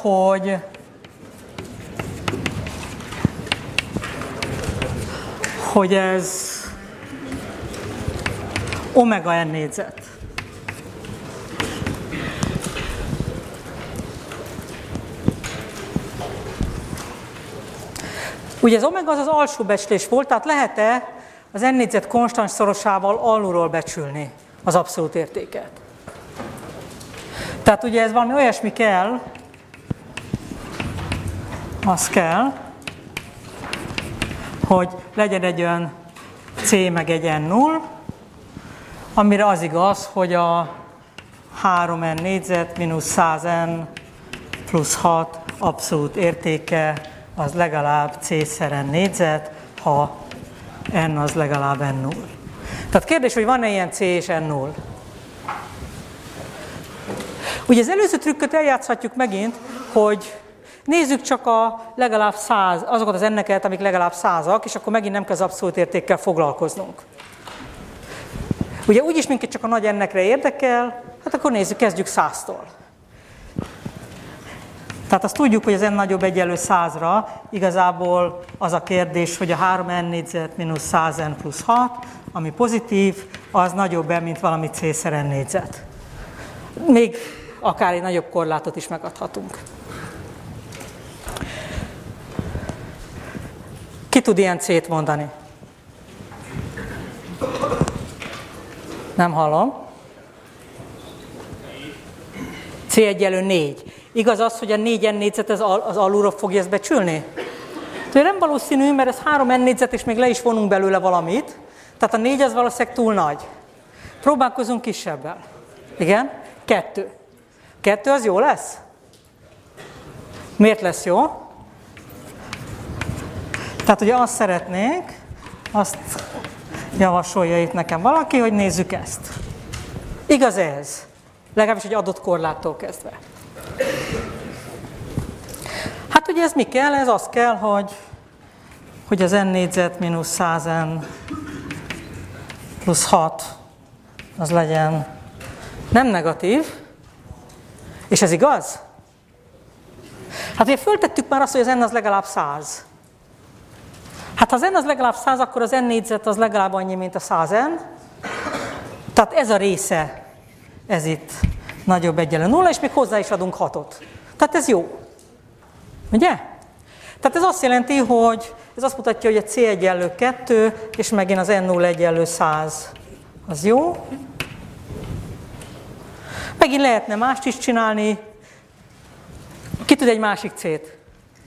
hogy ez omega n négyzet? Ugye az omega az alsó becslés volt, tehát lehet-e az n négyzet konstans szorosával alulról becsülni az abszolút értéket? Tehát ugye ez valami olyasmi kell, az kell, hogy legyen egy olyan c meg egy n0, amire az igaz, hogy a 3n négyzet mínusz 100n plusz 6 abszolút értéke az legalább c/n négyzet, ha n az legalább n0. Tehát kérdés, hogy van-e ilyen c és n0? Ugye az előző trükköt eljátszhatjuk megint, hogy nézzük csak a legalább 100, azokat az n-eket, amik legalább 100-ak, és akkor megint nem kell az abszolút értékkel foglalkoznunk. Ugye úgyis minket csak a nagy n-ekre érdekel, hát akkor nézzük, kezdjük 100-tól. Tehát azt tudjuk, hogy az n nagyobb egyenlő 100-ra, igazából az a kérdés, hogy a 3n négyzet mínusz 100n plusz 6, ami pozitív, az nagyobb, mint valami c/n négyzet. Még akár egy nagyobb korlátot is megadhatunk. Ki tud ilyen c-t mondani? Nem hallom. C egyenlő 4. Igaz az, hogy a 4n négyzet az alulról fogja ezt becsülni? Tehát nem valószínű, mert ez 3n négyzet, és még le is vonunk belőle valamit. Tehát a 4 az valószínűleg túl nagy. Próbálkozunk kisebbel. Igen? 2. 2 az jó lesz? Miért lesz jó? Tehát ugye azt szeretnénk, azt javasolja itt nekem valaki, hogy nézzük ezt. Igaz ez? Legalábbis egy adott korláttól kezdve. Hát ugye ez mi kell? Ez az kell, hogy az n négyzet mínusz 100n plusz 6 az legyen nem negatív. És ez igaz? Hát ugye föltettük már azt, hogy az n az legalább 100. Hát ha az n az legalább 100, akkor az n négyzet az legalább annyi, mint a 100n. Tehát ez a része, ez itt nagyobb egyenlő 0, és még hozzá is adunk 6-ot. Tehát ez jó. Ugye? Tehát ez azt jelenti, hogy ez azt mutatja, hogy a c egyenlő 2, és megint az n0 egyenlő 100. Az jó. Megint lehetne mást is csinálni. Ki tud egy másik c-t?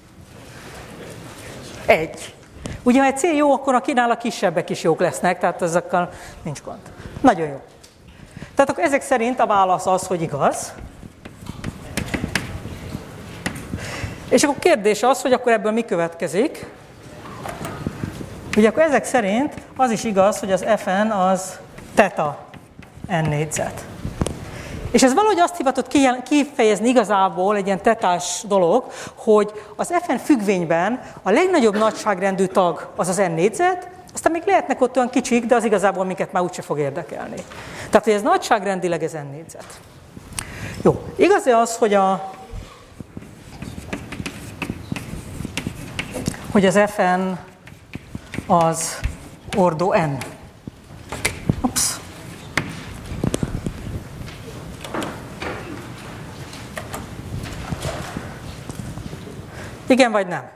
1. Ugye, ha egy c jó, akkor a kínál kisebbek is jók lesznek, tehát ezekkel nincs gond. Nagyon jó. Tehát akkor ezek szerint a válasz az, hogy igaz. És akkor kérdés az, hogy akkor ebből mi következik. Ugye akkor ezek szerint az is igaz, hogy az fn az theta n négyzet. És ez valahogy azt hivatott kifejezni igazából egy ilyen tetás dolog, hogy az fn függvényben a legnagyobb nagyságrendű tag az az n négyzet, Aztán még lehetnek ott olyan kicsik, de az igazából minket már úgyse fog érdekelni. Tehát, hogy ez nagyságrendileg ez n négyzet. Jó, igaz az, hogy az Fn az ordó n. Ups. Igen vagy nem?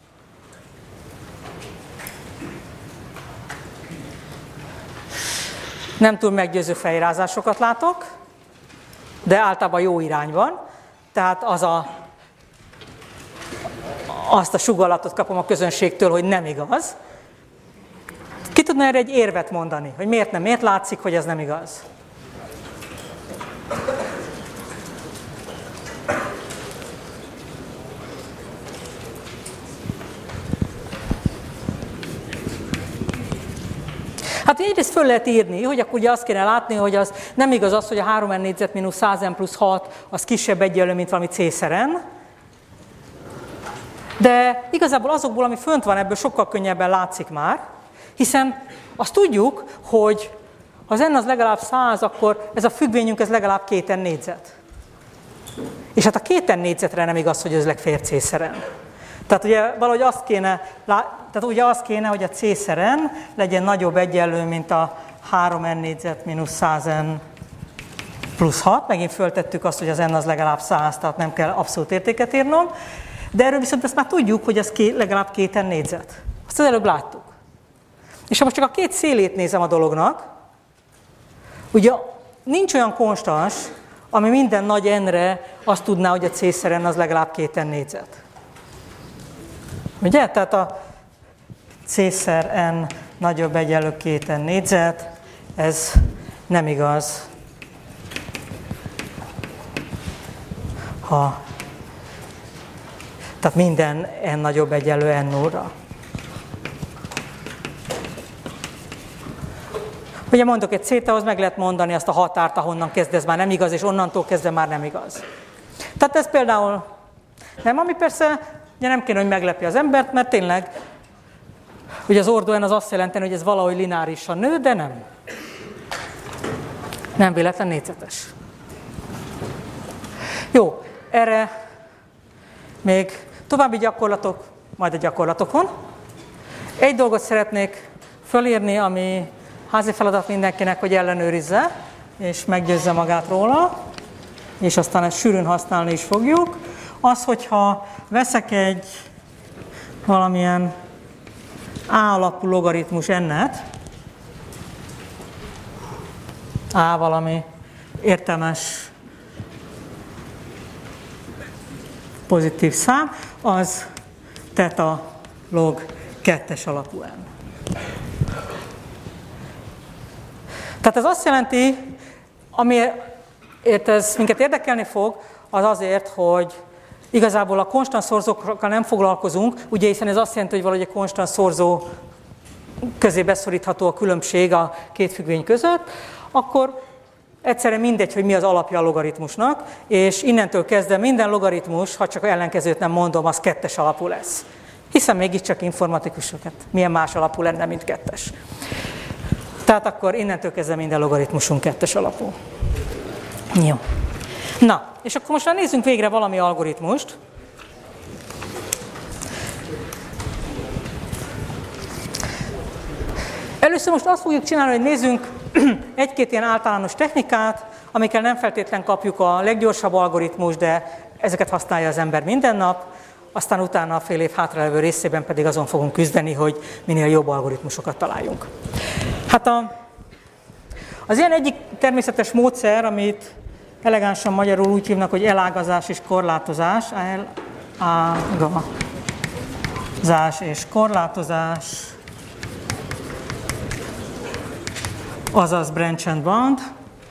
Nem túl meggyőző fejrázásokat látok, de általában jó irányban. Tehát azt a sugallatot kapom a közönségtől, hogy nem igaz. Ki tudna erre egy érvet mondani, hogy miért nem? Miért látszik, hogy ez nem igaz? Hát egyrészt föl lehet írni, hogy akkor ugye azt kéne látni, hogy az nem igaz az, hogy a 3n négyzet mínusz 100n plusz 6 az kisebb egyenlő, mint valami c-szeren. De igazából azokból, ami fönt van, ebből sokkal könnyebben látszik már, hiszen azt tudjuk, hogy ha az n az legalább 100, akkor ez a függvényünk ez legalább 2n négyzet. És hát a 2n négyzetre nem igaz, hogy ez legfeljebb c-szeren. Tehát ugye valahogy azt kéne, hogy a c-szeren legyen nagyobb egyenlő, mint a 3n négyzet mínusz 100n plusz 6. Megint föltettük azt, hogy az n az legalább 100, tehát nem kell abszolút értéket írnom. De erről viszont ezt már tudjuk, hogy ez legalább 2n négyzet. Azt az előbb láttuk. És ha most csak a két szélét nézem a dolognak, ugye nincs olyan konstans, ami minden nagy n-re azt tudná, hogy a c-szeren az legalább 2n négyzet. Ugye? Tehát a c-szer n nagyobb egyenlő 2n négyzet, ez nem igaz, tehát minden n nagyobb egyenlő n0-ra. Ugye mondok egy c-t, ahhoz meg lehet mondani azt a határt, ahonnan kezdve ez már nem igaz, és onnantól kezdve már nem igaz. Tehát ez például nem, ami persze ugye nem kéne, hogy meglepi az embert, mert tényleg ugye az ordó n az azt jelenti, hogy ez valahogy lineárisan nő, de nem. Nem véletlen négyzetes. Jó, erre még további gyakorlatok, majd a gyakorlatokon. Egy dolgot szeretnék fölírni, ami házi feladat mindenkinek, hogy ellenőrizze, és meggyőzze magát róla, és aztán ezt sűrűn használni is fogjuk. Az, hogyha veszek egy valamilyen A alapú logaritmus n-et, A valami értelmes pozitív szám, az θ log 2-es alapú n. Tehát ez azt jelenti, amiért ez minket érdekelni fog, az azért, hogy igazából a konstans szorzókkal nem foglalkozunk, ugye hiszen ez azt jelenti, hogy valahogy egy konstans szorzó közé beszorítható a különbség a két függvény között, akkor egyszerűen mindegy, hogy mi az alapja a logaritmusnak, és innentől kezdve minden logaritmus, ha csak ellenkezőt nem mondom, az 2-es alapú lesz. Hiszen mégiscsak informatikusokat milyen más alapú lenne, mint 2-es. Tehát akkor innentől kezdve minden logaritmusunk 2-es alapú. Jó. Na, és akkor most nézzünk végre valami algoritmust. Először most azt fogjuk csinálni, hogy nézzünk egy-két ilyen általános technikát, amikkel nem feltétlen kapjuk a leggyorsabb algoritmus, de ezeket használja az ember minden nap, aztán utána a fél év hátralevő részében pedig azon fogunk küzdeni, hogy minél jobb algoritmusokat találjunk. Hát az ilyen egyik természetes módszer, amit elegánsan magyarul úgy hívnak, hogy elágazás és korlátozás, elágazás és korlátozás, azaz branch and bound.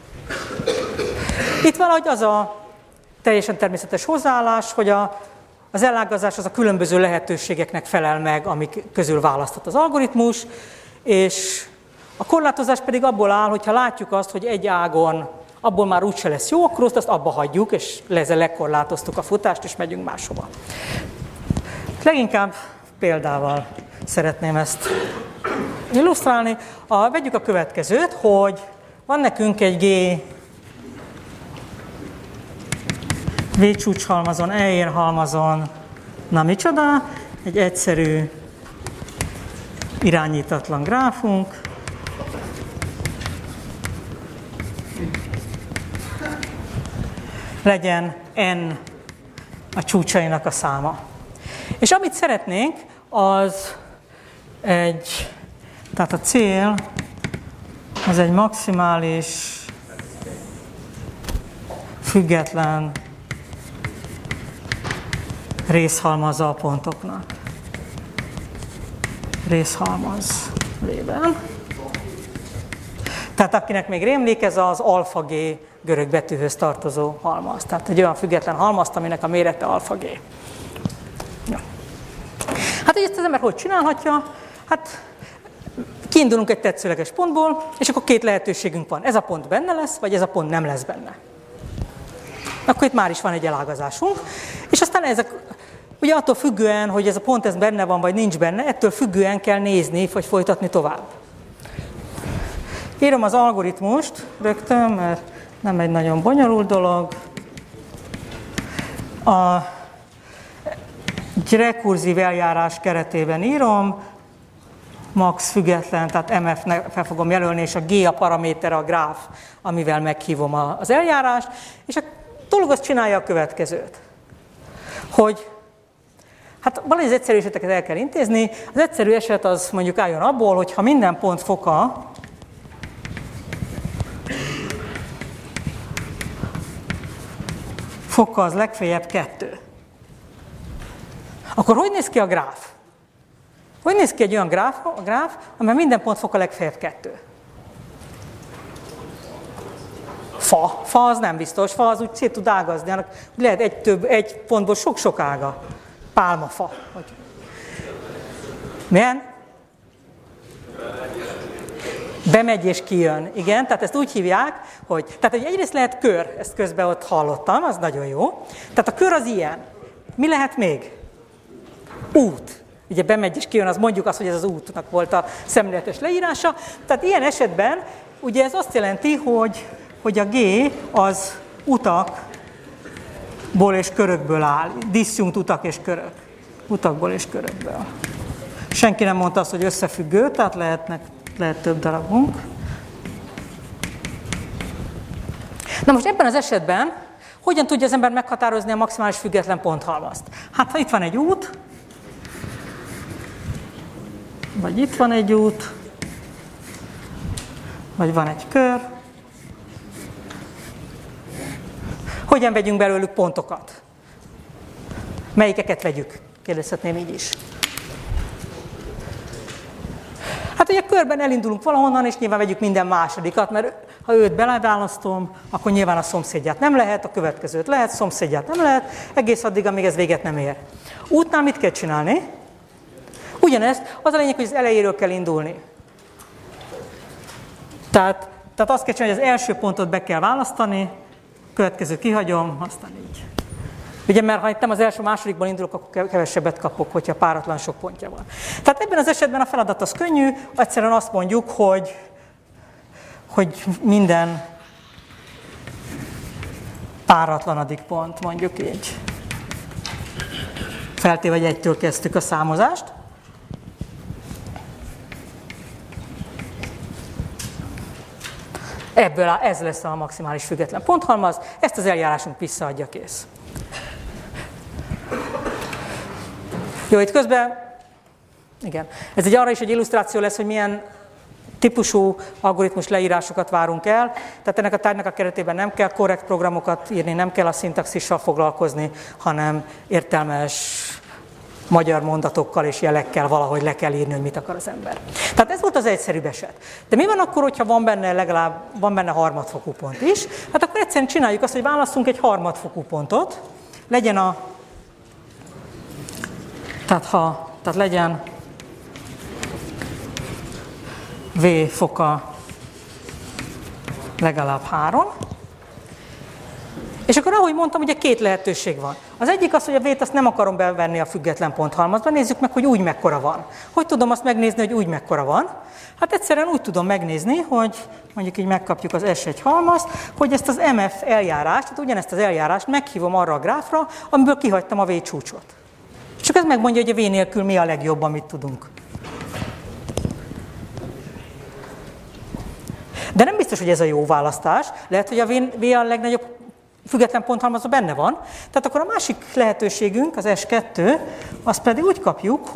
Itt valahogy az a teljesen természetes hozzáállás, hogy az elágazás az a különböző lehetőségeknek felel meg, amik közül választhat az algoritmus, és a korlátozás pedig abból áll, hogyha látjuk azt, hogy egy ágon abból már úgyse lesz jó, akkor azt abba hagyjuk, és ezzel lekorlátoztuk a futást, és megyünk máshova. Leginkább példával szeretném ezt illusztrálni. Vegyük a következőt, hogy van nekünk egy G V csúcshalmazon, E érhalmazon, na micsoda, egy egyszerű irányítatlan gráfunk. Legyen n a csúcsainak a száma. És amit szeretnénk, az tehát a cél az egy maximális független részhalmaza a pontoknak. Részhalmaz lében. Tehát akinek még rémlik, ez az alfa G görög betűhöz tartozó halmaz. Tehát egy olyan független halmazt, aminek a mérete alfa G. Ja. Hát így ezt az ember hogy csinálhatja? Hát kiindulunk egy tetszőleges pontból, és akkor két lehetőségünk van. Ez a pont benne lesz, vagy ez a pont nem lesz benne. Akkor itt már is van egy elágazásunk. És aztán ezek, ugye attól függően, hogy ez a pont ez benne van, vagy nincs benne, ettől függően kell nézni, vagy folytatni tovább. Írom az algoritmust rögtön, mert nem egy nagyon bonyolult dolog. Egy rekurzív eljárás keretében írom, max független, tehát MF-nek fel fogom jelölni, és a G a paraméter, a gráf, amivel meghívom az eljárást, és a dolog azt csinálja a következőt, hogy hát valahogy az egyszerű eseteket el kell intézni. Az egyszerű eset az mondjuk álljon abból, hogy ha minden pont foka az legfeljebb 2. Akkor hogy néz ki a gráf? Hogy néz ki egy olyan gráf, amely minden pont foka legfeljebb 2? Fa az nem biztos, fa az úgy szét tud ágazni, lehet egy pontból sok-sok ága. Pálmafa. Milyen? Bemegy és kijön, igen, tehát ezt úgy hívják, hogy egyrészt lehet kör, ezt közben ott hallottam, az nagyon jó. Tehát a kör az ilyen. Mi lehet még? Út. Ugye bemegy és kijön, az mondjuk azt, hogy ez az útnak volt a szemléletes leírása. Tehát ilyen esetben ugye ez azt jelenti, hogy a G az utakból és körökből áll. Diszjunkt utak és körök. Utakból és körökből. Senki nem mondta azt, hogy összefüggő, tehát lehet több darabunk. Na most ebben az esetben hogyan tudja az ember meghatározni a maximális független ponthalmazt? Hát ha itt van egy út, vagy itt van egy út, vagy van egy kör, hogyan vegyünk belőlük pontokat? Melyikeket vegyük? Kérdezhetném így is. Hát ugye a körben elindulunk valahonnan, és nyilván vegyük minden másodikat, mert ha őt beleválasztom, akkor nyilván a szomszédját nem lehet, a következőt lehet, szomszédját nem lehet, egész addig, amíg ez véget nem ér. Útnál mit kell csinálni? Ugyanezt, az a lényeg, hogy az elejéről kell indulni. Tehát azt kell csinálni, hogy az első pontot be kell választani, következőt kihagyom, aztán így. Ugye, mert ha itt nem az első, másodikból indulok, akkor kevesebbet kapok, hogyha páratlan sok pontja van. Tehát ebben az esetben a feladat az könnyű, egyszerűen azt mondjuk, hogy minden páratlanadik pont, mondjuk így. Feltéve, hogy 1-től kezdtük a számozást. Ebből ez lesz a maximális független ponthalmaz, ezt az eljárásunk visszaadja, kész. Jó, itt közben, igen, ez arra is egy illusztráció lesz, hogy milyen típusú algoritmus leírásokat várunk el. Tehát ennek a tárgynak a keretében nem kell korrekt programokat írni, nem kell a szintaxissal foglalkozni, hanem értelmes magyar mondatokkal és jelekkel valahogy le kell írni, hogy mit akar az ember. Tehát ez volt az egyszerűbb eset. De mi van akkor, hogyha van benne harmadfokú pont is? Hát akkor egyszerűen csináljuk azt, hogy válasszunk egy harmadfokú pontot, legyen tehát legyen V foka legalább 3, És akkor ahogy mondtam, ugye két lehetőség van. Az egyik az, hogy a V-t azt nem akarom bevenni a független ponthalmazba, nézzük meg, hogy úgy mekkora van. Hogy tudom azt megnézni, hogy úgy mekkora van? Hát egyszerűen úgy tudom megnézni, hogy mondjuk így megkapjuk az S1 halmazt, hogy ezt az MF eljárást, tehát ugyanezt az eljárást meghívom arra a gráfra, amiből kihagytam a V csúcsot. Csak ez megmondja, hogy a V nélkül mi a legjobb, amit tudunk. De nem biztos, hogy ez a jó választás. Lehet, hogy a V a legnagyobb független ponthalmazban benne van. Tehát akkor a másik lehetőségünk, az S2, azt pedig úgy kapjuk,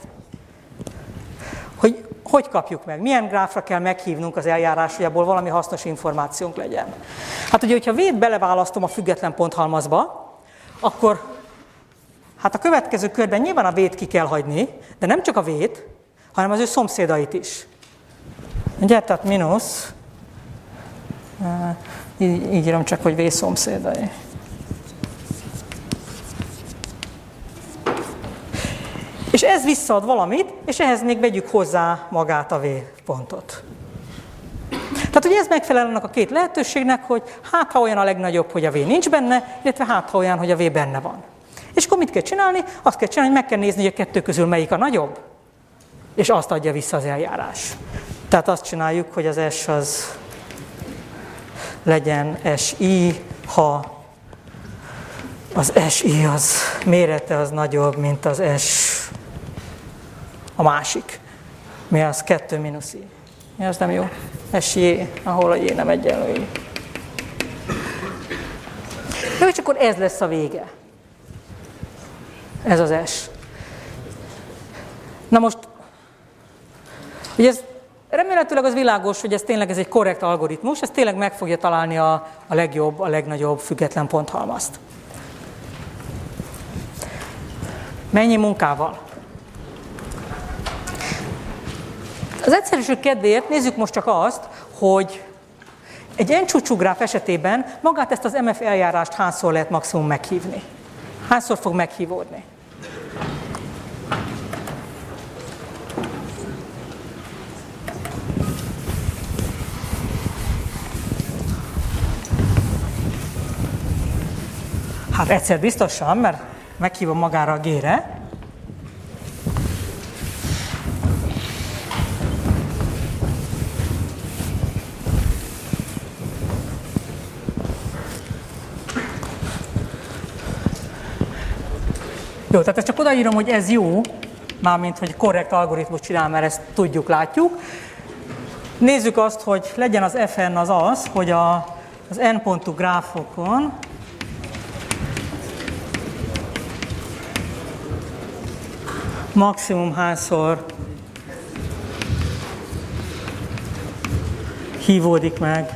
hogy kapjuk meg. Milyen gráfra kell meghívnunk az eljárás, hogy abból valami hasznos információnk legyen. Hát ugye, hogyha V-t beleválasztom a független ponthalmazba, akkor hát a következő körben nyilván a V-t ki kell hagyni, de nem csak a V-t, hanem az ő szomszédait is. Ugye, tehát mínusz, így írom csak, hogy V szomszédai. És ez visszaad valamit, és ehhez még vegyük hozzá magát a V pontot. Tehát ugye ez megfelel annak a két lehetőségnek, hogy hát ha olyan a legnagyobb, hogy a V nincs benne, illetve hát ha olyan, hogy a V benne van. És akkor mit kell csinálni? Azt kell csinálni, hogy meg kell nézni, hogy a kettő közül melyik a nagyobb, és azt adja vissza az eljárás. Tehát azt csináljuk, hogy az S az legyen SI, ha az SI az mérete az nagyobb, mint az S a másik. Mi az? 2 mínusz I. Mi az nem jó? SJ, ahol a J nem egyenlő I. Jó, és akkor ez lesz a vége. Ez az S. Na most, ugye ez remélhetőleg az világos, hogy ez tényleg egy korrekt algoritmus, ez tényleg meg fogja találni a legjobb, a legnagyobb független ponthalmazt. Mennyi munkával? Az egyszerűség kedvéért nézzük most csak azt, hogy egy n-csúcsú gráf esetében magát ezt az MF eljárást hányszor lehet maximum meghívni. Hányszor fog meghívódni? Hát egyszer biztosan, mert meghívom magára a G-re. Jó, tehát ezt csak odaírom, hogy ez jó, mármint, hogy korrekt algoritmus csinál, mert ezt tudjuk, látjuk. Nézzük azt, hogy legyen az Fn az, hogy az n pontú gráfokon maximum hányszor hívódik meg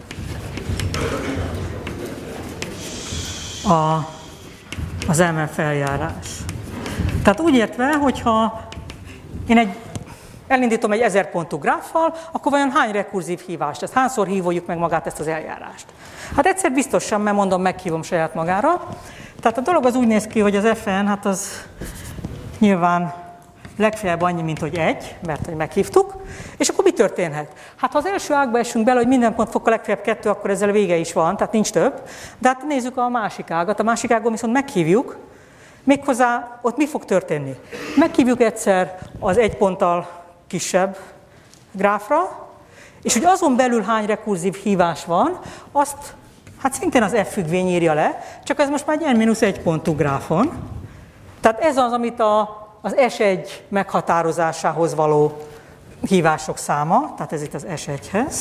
az MF eljárás. Tehát úgy értve, hogyha én elindítom egy 1000 pontú gráffal, akkor vajon hány rekurzív hívást, ezt hányszor hívjuk meg magát ezt az eljárást? Hát egyszer biztosan, mert mondom, meghívom saját magára. Tehát a dolog az úgy néz ki, hogy az Fn, hát az nyilván legfeljebb annyi, mint hogy 1, mert hogy meghívtuk. És akkor mi történhet? Hát ha az első ágba esünk bele, hogy minden pont fokkal legfeljebb 2, akkor ezzel vége is van, tehát nincs több. De hát nézzük a másik ágat. A másik ágon viszont meghívjuk, méghozzá ott mi fog történni? Meghívjuk egyszer az 1 ponttal kisebb gráfra, és hogy azon belül hány rekurzív hívás van, azt hát szintén az F függvény írja le, csak ez most már egy n-1 pontú gráfon. Tehát ez az, amit az S1 meghatározásához való hívások száma, tehát ez itt az S1-hez.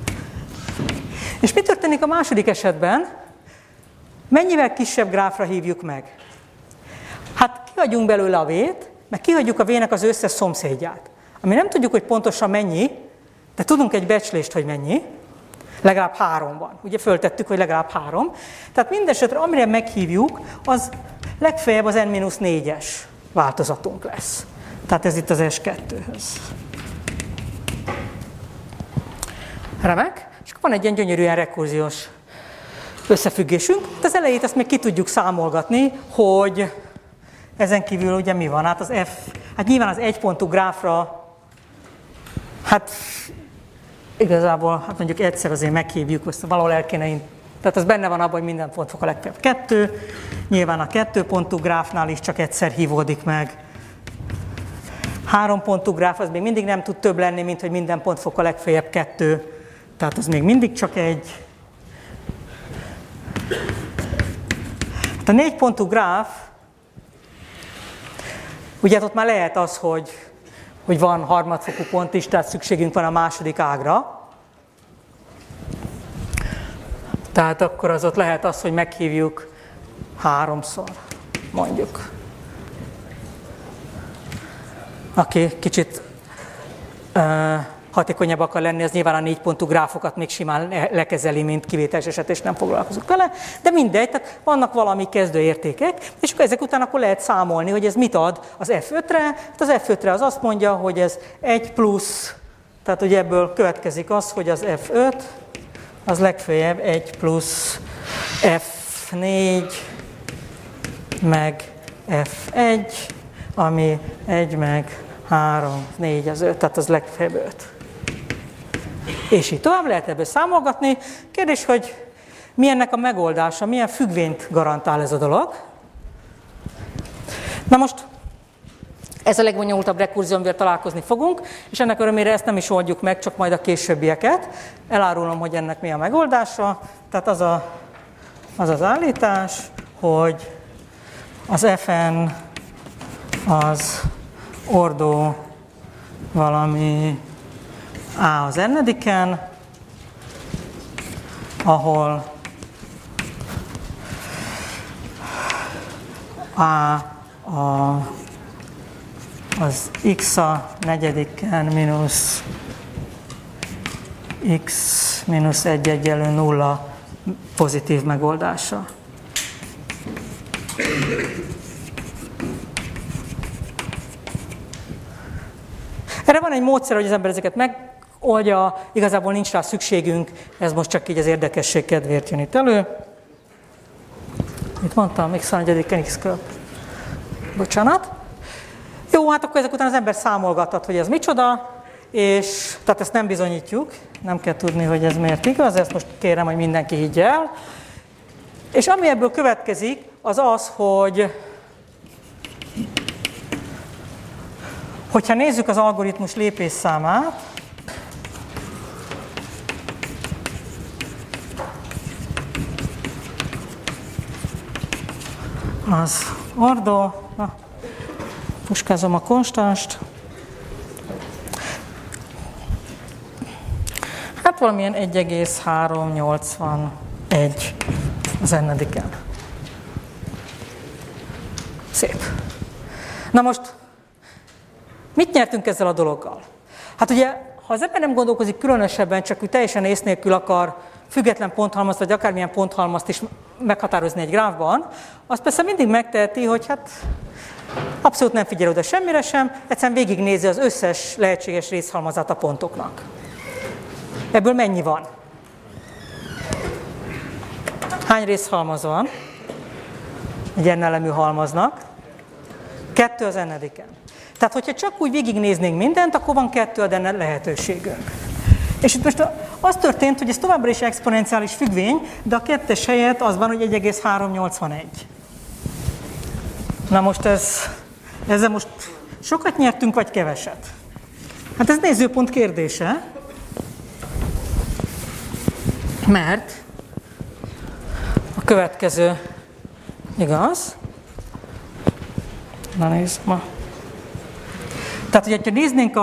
És mi történik a második esetben? Mennyivel kisebb gráfra hívjuk meg? Hát kihagyunk belőle a V-t, meg kihagyjuk a V-nek az összes szomszédját. Ami nem tudjuk, hogy pontosan mennyi, de tudunk egy becslést, hogy mennyi. Legalább 3 van. Ugye föltettük, hogy legalább 3. Tehát mindesetre, amire meghívjuk, az legfeljebb az n-4-es változatunk lesz. Tehát ez itt az S2-höz. Remek. És van egy ilyen gyönyörűen rekurziós összefüggésünk. Az elejét ezt még ki tudjuk számolgatni, hogy ezen kívül ugye mi van? Hát az F, hát nyilván az 1 pontú gráfra, hát igazából, hát mondjuk egyszer azért meghívjuk, azt valahol el kéne Tehát ez benne van abban, hogy minden pontfok a legfeljebb 2. Nyilván a 2 pontú gráfnál is csak egyszer hívódik meg. 3 pontú gráf az még mindig nem tud több lenni, mint hogy minden pontfok a legfeljebb 2. Tehát az még mindig csak 1. A 4 pontú gráf, ugye ott már lehet az, hogy van harmadfokú pont is, tehát szükségünk van a második ágra. Tehát akkor az ott lehet az, hogy meghívjuk 3-szor, mondjuk. Aki kicsit hatékonyabb akar lenni, az nyilván a 4 pontú gráfokat még simán lekezeli, mint kivételes eset, és nem foglalkozunk vele, de mindegy, tehát vannak valami kezdőértékek, és ezek után akkor lehet számolni, hogy ez mit ad az F5-re. Hát az F5-re az azt mondja, hogy ez 1 plusz, tehát ugye ebből következik az, hogy az F5 az legfeljebb 1 plusz F4 meg F1, ami 1 meg 3, 4 az 5, tehát az legfeljebb 5. És így tovább lehet ebből számolgatni. Kérdés, hogy mi ennek a megoldása, milyen függvényt garantál ez a dolog. Na most, ez a legbonyolultabb rekurzió, amivel találkozni fogunk, és ennek örömére ezt nem is oldjuk meg, csak majd a későbbieket. Elárulom, hogy ennek mi a megoldása. Tehát az az állítás, hogy az Fn az ordó valami A az n-ediken, ahol az x a negyediken mínusz x mínusz 1 egyenlő 0 pozitív megoldása. Erre van egy módszer, hogy az ember ezeket megoldja, igazából nincs rá szükségünk, ez most csak így az érdekesség kedvéért jön itt elő. Mit mondtam? X a negyediken x köp. Bocsánat. Jó, hát akkor ezek után az ember számolgathat, hogy ez micsoda, és tehát ezt nem bizonyítjuk, nem kell tudni, hogy ez miért igaz, ezt most kérem, hogy mindenki higgye el. És ami ebből következik, az az, hogyha nézzük az algoritmus lépésszámát, az ordó, puskázom a konstanst, hát valamilyen 1,381 az n-ediken. Szép. Na most, mit nyertünk ezzel a dologgal? Hát ugye, ha az ember nem gondolkozik különösebben, csak úgy teljesen ész nélkül akar független ponthalmazt, vagy akármilyen ponthalmazt is meghatározni egy gráfban, azt persze mindig megteheti, hogy hát abszolút nem figyel oda semmire sem, egyszerűen végignézi az összes lehetséges részhalmazát a pontoknak. Ebből mennyi van? Hány részhalmaz van egy n-elemű halmaznak? 2 az n-ediken. Tehát, hogyha csak úgy végignéznénk mindent, akkor van 2 ad n lehetőségünk. És itt most az történt, hogy ez továbbra is exponenciális függvény, de a 2-es helyett az van, hogy 1,381. Na most ezzel most sokat nyertünk, vagy keveset? Hát ez nézőpont kérdése, mert a következő igaz. Na nézd ma. Tehát, hogy ha néznénk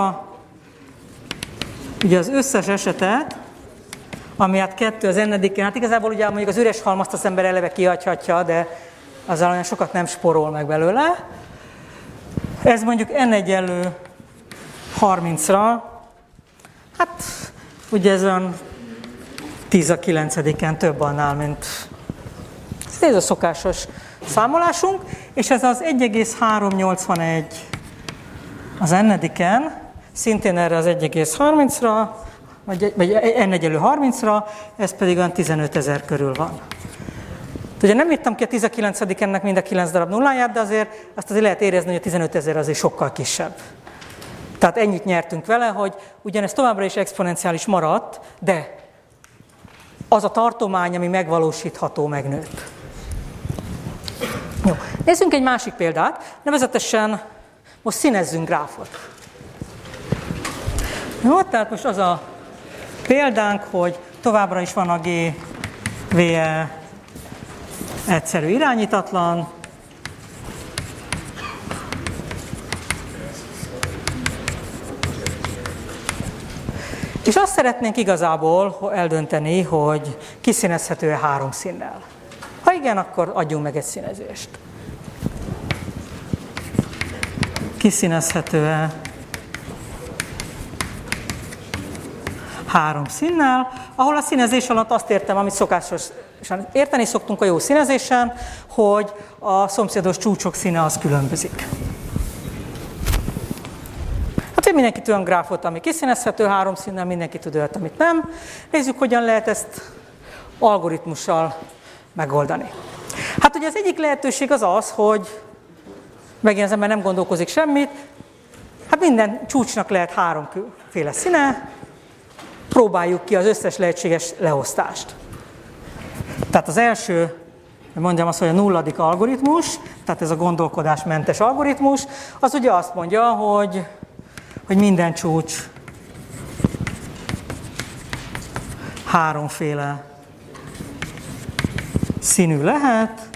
ugye az összes esetet, ami hát 2 az n-ediken, hát igazából ugye mondjuk az üres halmazt az ember eleve kihagyhatja, de azzal olyan sokat nem spórol meg belőle. Ez mondjuk n egyenlő 30-ra, hát ugye ez olyan 10 a 9-en több annál, mint ez a szokásos számolásunk, és ez az 1,381 az n-ediken, szintén erre az 1,30-ra, vagy n egyenlő 30-ra, ez pedig olyan 15 000 körül van. Ugye nem írtam ki a 19-ennek mind a 9 darab nulláját, de azért azt azért lehet érezni, hogy a 15 000 azért sokkal kisebb. Tehát ennyit nyertünk vele, hogy ugyanez továbbra is exponenciális maradt, de az a tartomány, ami megvalósítható, megnőtt. Jó. Nézzünk egy másik példát, nevezetesen most színezzünk gráfot. Jó, tehát most az a példánk, hogy továbbra is van a GVE egyszerű irányítatlan, és azt szeretnénk igazából eldönteni, hogy kiszínezhető-e 3 színnel. Ha igen, akkor adjunk meg egy színezést. Kiszínezhető-e 3 színnel, ahol a színezés alatt azt értem, amit szokásosan érteni szoktunk a jó színezésen, hogy a szomszédos csúcsok színe az különbözik. Hát mindenki tud olyan gráfot, ami kiszínezhető 3 színnel, mindenki tud olyat, amit nem. Nézzük, hogyan lehet ezt algoritmussal megoldani. Hát ugye az egyik lehetőség az, hogy megint az ember nem gondolkozik semmit, hát minden csúcsnak lehet 3 féle színe, próbáljuk ki az összes lehetséges leosztást. Tehát az első, mondjam azt, hogy a nulladik algoritmus, tehát ez a gondolkodásmentes algoritmus, az ugye azt mondja, hogy minden csúcs 3 féle színű lehet,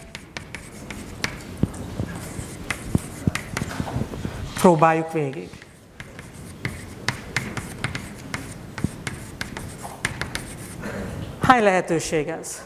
próbáljuk végig. Hány lehetőség ez?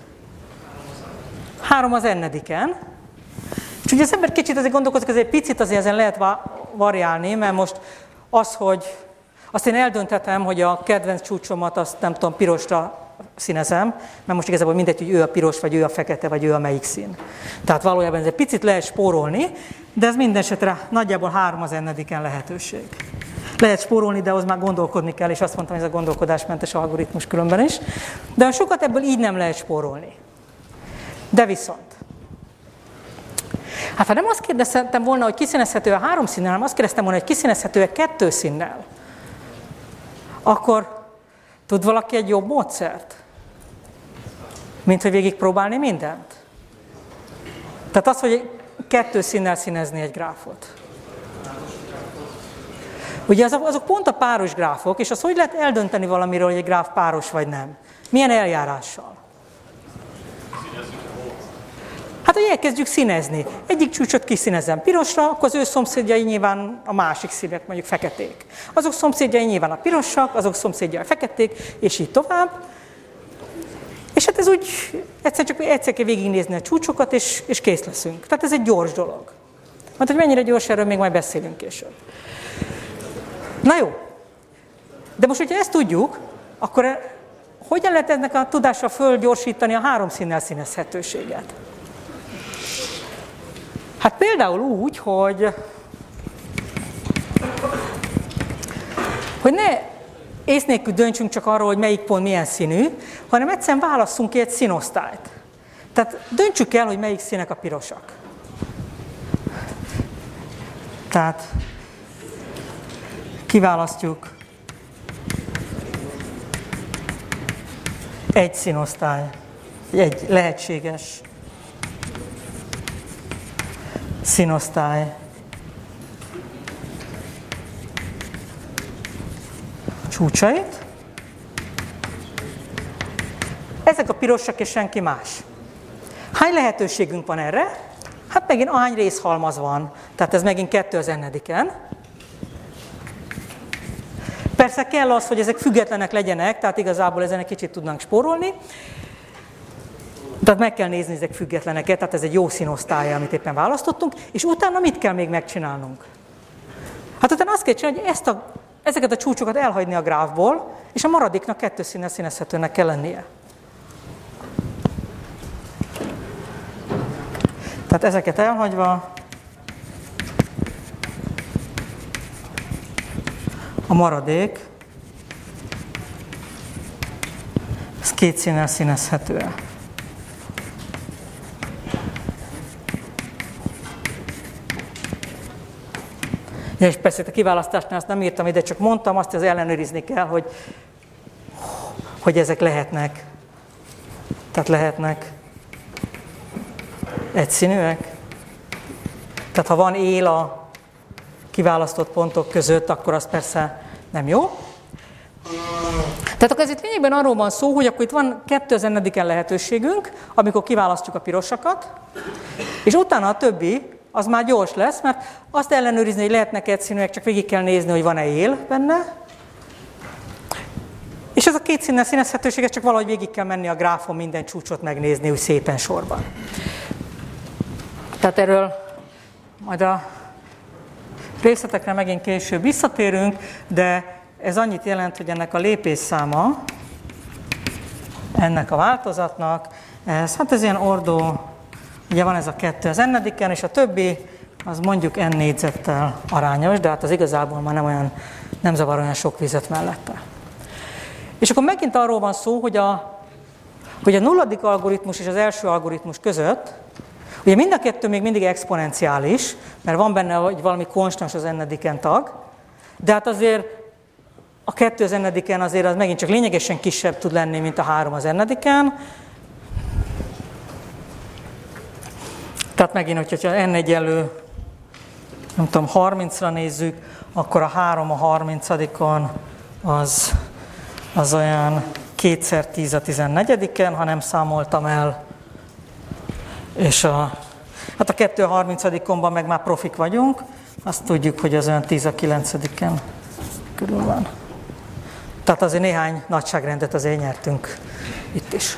3 az n-ediken. És ugye az ember kicsit azért gondolkozik, azért picit azért ezen lehet variálni, mert most az, hogy azt én eldönthetem, hogy a kedvenc csúcsomat azt nem tudom, pirosra színezem, mert most igazából mindegy, hogy ő a piros, vagy ő a fekete, vagy ő a melyik szín. Tehát valójában ez egy picit lehet spórolni, de ez minden esetre nagyjából 3 az n-ediken lehetőség. Lehet spórolni, de ahhoz már gondolkodni kell, és azt mondtam, hogy ez a gondolkodásmentes algoritmus különben is. De sokat ebből így nem lehet spórolni. De viszont. Hát ha nem azt kérdeztem volna, hogy kiszínezhető-e 3 színnel, hanem azt kérdeztem volna, hogy kiszínezhető-e 2 színnel, akkor tud valaki egy jobb módszert? Mint hogy végigpróbálni mindent? Tehát az, hogy 2 színnel színezni egy gráfot. Ugye azok pont a páros gráfok, és az hogy lehet eldönteni valamiről, hogy egy gráf páros vagy nem? Milyen eljárással? Hát, hogy elkezdjük színezni. Egyik csúcsot kiszínezem pirosra, akkor az ő szomszédjai nyilván a másik színek, mondjuk feketék. Azok szomszédjai nyilván a pirosak, azok szomszédjai a feketék, és így tovább. És hát ez úgy, egyszer kell végignézni a csúcsokat, és kész leszünk. Tehát ez egy gyors dolog. Mert hogy mennyire gyors, erről még majd beszélünk később. Na jó, de most, hogyha ezt tudjuk, akkor hogyan lehet ennek a tudással fölgyorsítani a 3 színnel színezhetőséget? Hát például úgy, hogy ne ész nélkül döntsünk csak arról, hogy melyik pont milyen színű, hanem egyszerűen válasszunk ki egy színosztályt. Tehát döntsük el, hogy melyik színek a pirosak. Tehát kiválasztjuk egy színosztály, egy lehetséges színosztály csúcsait. Ezek a pirosak és senki más. Hány lehetőségünk van erre? Hát megint ahány részhalmaz van, tehát ez megint 2 az n-ediken. Persze kell az, hogy ezek függetlenek legyenek, tehát igazából ezen egy kicsit tudnánk spórolni. Tehát meg kell nézni ezek függetleneket, tehát ez egy jó színosztálya, amit éppen választottunk, és utána mit kell még megcsinálnunk? Hát utána azt kell csinálni, hogy ezeket a csúcsokat elhagyni a gráfból, és a maradéknak 2 színnel színezhetőnek kell lennie. Tehát ezeket elhagyva, a maradék, ez 2 színnel színezhető. Ja, és persze a kiválasztásnál azt nem írtam ide, csak mondtam, azt az ellenőrizni kell, hogy ezek lehetnek Tehát lehetnek egyszínűek. Tehát ha van él a kiválasztott pontok között, akkor az persze nem jó. Tehát akkor ez itt lényegben arról van szó, hogy akkor itt van 2 az n-en lehetőségünk, amikor kiválasztjuk a pirosakat, és utána a többi, az már gyors lesz, mert azt ellenőrizni, hogy lehetnek egyszínűek, csak végig kell nézni, hogy van-e él benne. És ez a 2 színnel színezhetőség, csak valahogy végig kell menni a gráfon, minden csúcsot megnézni, úgy szépen sorban. Tehát erről majd a részletekre megint később visszatérünk, de ez annyit jelent, hogy ennek a lépésszáma, ennek a változatnak, ez ilyen ordó, ugye van ez a 2 az n-en, és a többi az mondjuk n négyzettel arányos, de hát az igazából már nem zavar olyan sok vizet mellette. És akkor megint arról van szó, hogy a nulladik algoritmus és az első algoritmus között, ugye mind a kettő még mindig exponenciális, mert van benne valami konstans az n-en tag, de hát azért a 2 az n-en azért az megint csak lényegesen kisebb tud lenni, mint a 3 az n-en. Tehát megint, hogyha n egyenlő, nem tudom, 30-ra nézzük, akkor a 3 a 30-on az olyan 2x10 a 14-en, ha nem számoltam el, és hát a 2 a 30-on meg már profik vagyunk, azt tudjuk, hogy az olyan 10 a 9-en körül van. Tehát azért néhány nagyságrendet azért nyertünk itt is.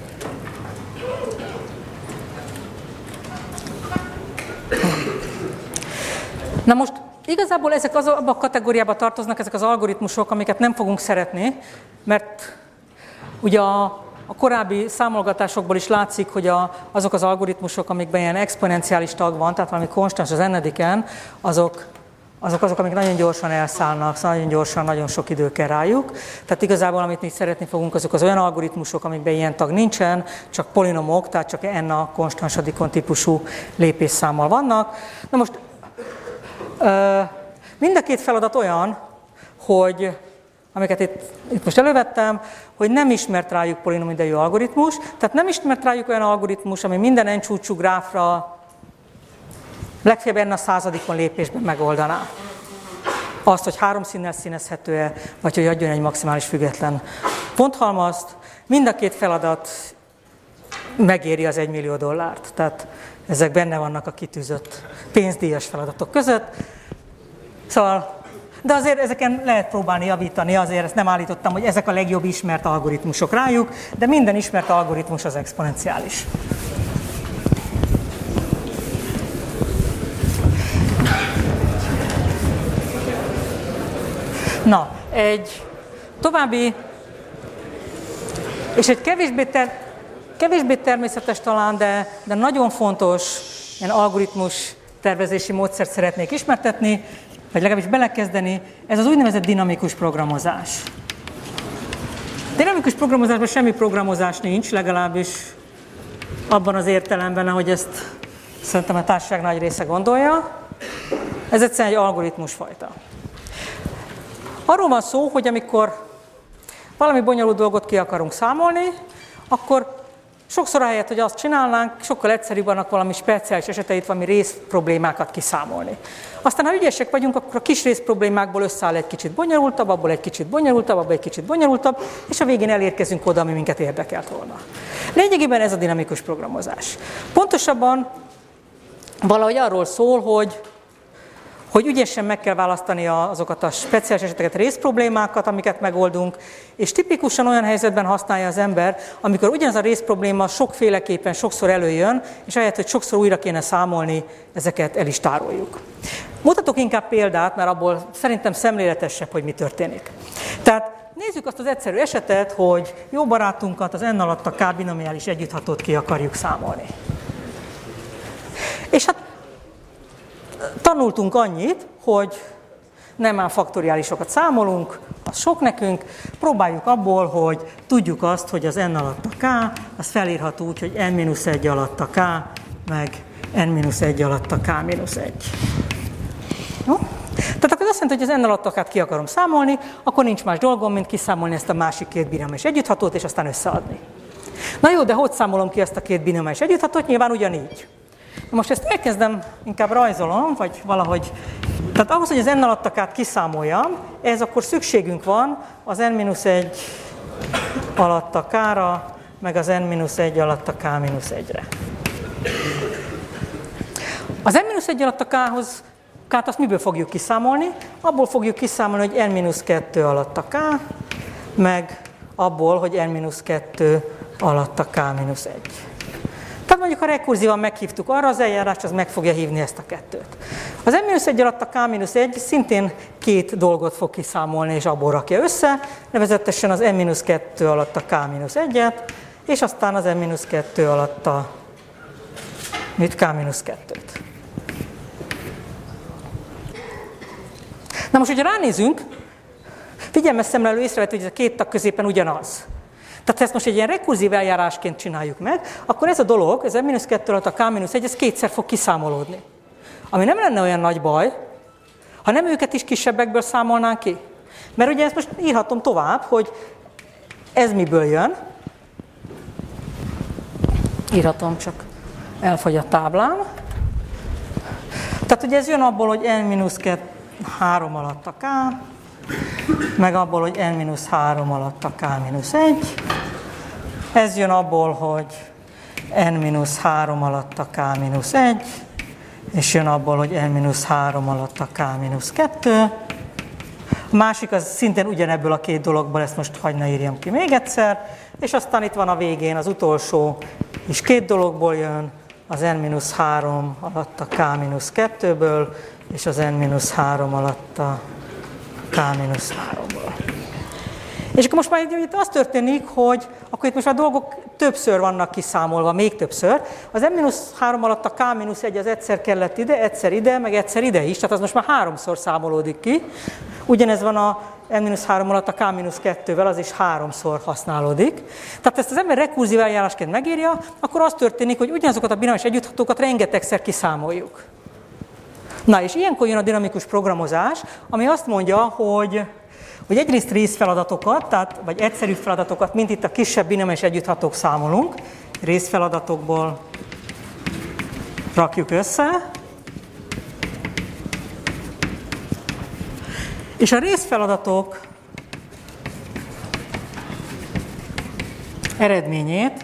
Na most igazából ezek abba a kategóriába tartoznak, ezek az algoritmusok, amiket nem fogunk szeretni, mert ugye a korábbi számolgatásokból is látszik, hogy azok az algoritmusok, amikben ilyen exponenciális tag van, tehát valami konstans az n-en, azok, amik nagyon gyorsan elszállnak, szóval nagyon gyorsan, nagyon sok idő kell rájuk. Tehát igazából, amit mi szeretni fogunk, azok az olyan algoritmusok, amikben ilyen tag nincsen, csak polinomok, tehát csak n a konstansadikon típusú lépésszámmal vannak. Na most mind a 2 feladat olyan, hogy, amiket itt most elővettem, hogy nem ismert rájuk polinomidejű algoritmus, tehát nem ismert rájuk olyan algoritmus, ami minden n csúcsú gráfra legfeljebb n a századikon lépésben megoldaná. Azt, hogy 3 színnel színezhető-e, vagy hogy adjon egy maximális független ponthalmazt. Mind a 2 feladat megéri az $1 millió. Tehát ezek benne vannak a kitűzött pénzdíjas feladatok között. Szóval, de azért ezeken lehet próbálni javítani, azért ezt nem állítottam, hogy ezek a legjobb ismert algoritmusok rájuk, de minden ismert algoritmus az exponenciális. Na, egy további, és egy kevésbé természetes talán, de nagyon fontos ilyen algoritmus tervezési módszert szeretnék ismertetni, vagy legalábbis belekezdeni, ez az úgynevezett dinamikus programozás. Dinamikus programozásban semmi programozás nincs, legalábbis abban az értelemben, ahogy ezt szerintem a társaság nagy része gondolja. Ez egyszerűen egy algoritmusfajta. Arról van szó, hogy amikor valami bonyolult dolgot ki akarunk számolni, akkor sokszor ahelyett, hogy azt csinálnánk, sokkal egyszerűbb annak valami speciális eseteit, valami részproblémákat kiszámolni. Aztán, ha ügyesek vagyunk, akkor a kis részproblémákból összeáll egy kicsit bonyolultabb, abból egy kicsit bonyolultabb, abból egy kicsit bonyolultabb, és a végén elérkezünk oda, ami minket érdekelt volna. Lényegében ez a dinamikus programozás. Pontosabban valahogy arról szól, hogy ügyesen meg kell választani azokat a speciális eseteket, részproblémákat, amiket megoldunk, és tipikusan olyan helyzetben használja az ember, amikor ugyanaz a részprobléma sokféleképpen sokszor előjön, és ahelyett, hogy sokszor újra kéne számolni, ezeket el is tároljuk. Mutatok inkább példát, mert abból szerintem szemléletesebb, hogy mi történik. Tehát nézzük azt az egyszerű esetet, hogy jó barátunkat, az n alatt a k binomiális együtthatót ki akarjuk számolni. És hát tanultunk annyit, hogy nem ám faktoriálisokat számolunk, az sok nekünk, próbáljuk abból, hogy tudjuk azt, hogy az n alatt a k, az felírható úgy, hogy n-1 alatt a k, meg n-1 alatt a k-1. No? Tehát akkor azt jelenti, hogy az n alatt a k-t ki akarom számolni, akkor nincs más dolgom, mint kiszámolni ezt a másik két binomiális együtthatót, és aztán összeadni. Na jó, de hogy számolom ki ezt a két binomiális együtthatót? Nyilván ugyanígy. Most ezt elkezdem, inkább rajzolom, vagy valahogy. Tehát ahhoz, hogy az n alatt a k-t kiszámoljam, ehhez akkor szükségünk van az n-1 alatt a k-ra, meg az n-1 alatt a k-1-re. Az n-1 alatt a k-t azt miből fogjuk kiszámolni? Abból fogjuk kiszámolni, hogy n-2 alatt a k, meg abból, hogy n-2 alatt a k-1. Tehát mondjuk, ha rekurzívan meghívtuk arra az eljárást, az meg fogja hívni ezt a kettőt. Az n-1 alatt a k-1 szintén két dolgot fog kiszámolni, és abból rakja össze, nevezetesen az n-2 alatt a k-1-et, és aztán az n-2 alatt a k-2-t. Na most, hogyha ránézünk, figyelmes szemlélő észrevett, hogy ez a két tag középen ugyanaz. Tehát ha ezt most egy ilyen rekurzív eljárásként csináljuk meg, akkor ez a dolog, ez n-2 alatt a k-1, ez kétszer fog kiszámolódni. Ami nem lenne olyan nagy baj, ha nem őket is kisebbekből számolnánk ki. Mert ugye ezt most írhatom tovább, hogy ez miből jön. Írhatom, csak elfogy a táblám. Tehát ugye ez jön abból, hogy n-3 alatt a k, meg abból, hogy n-3 alatt a k-1. Ez jön abból, hogy n-3 alatt a k-1, és jön abból, hogy n-3 alatt a k-2. A másik az szintén ugyanebből a két dologból, ezt most hadd ne írjam ki még egyszer, és aztán itt van a végén az utolsó, és két dologból jön, az n-3 alatt a k-2-ből, és az n-3 alatt a k-3-ból. És akkor most már itt az történik, hogy akkor itt most a dolgok többször vannak kiszámolva, még többször. Az n-3 alatt a k-1 az egyszer kellett ide, meg egyszer ide is, tehát az most már háromszor számolódik ki. Ugyanez van a n-3 alatt a k-2-vel, az is háromszor használódik. Tehát ezt az ember rekurzív eljárásként megírja, akkor az történik, hogy ugyanazokat a binomiális együtthatókat rengetegszer kiszámoljuk. Na és ilyenkor jön a dinamikus programozás, ami azt mondja, hogy egyrészt részfeladatokat, vagy egyszerű feladatokat, mint itt a kisebb binomiális együtthatók számolunk, részfeladatokból rakjuk össze, és a részfeladatok eredményét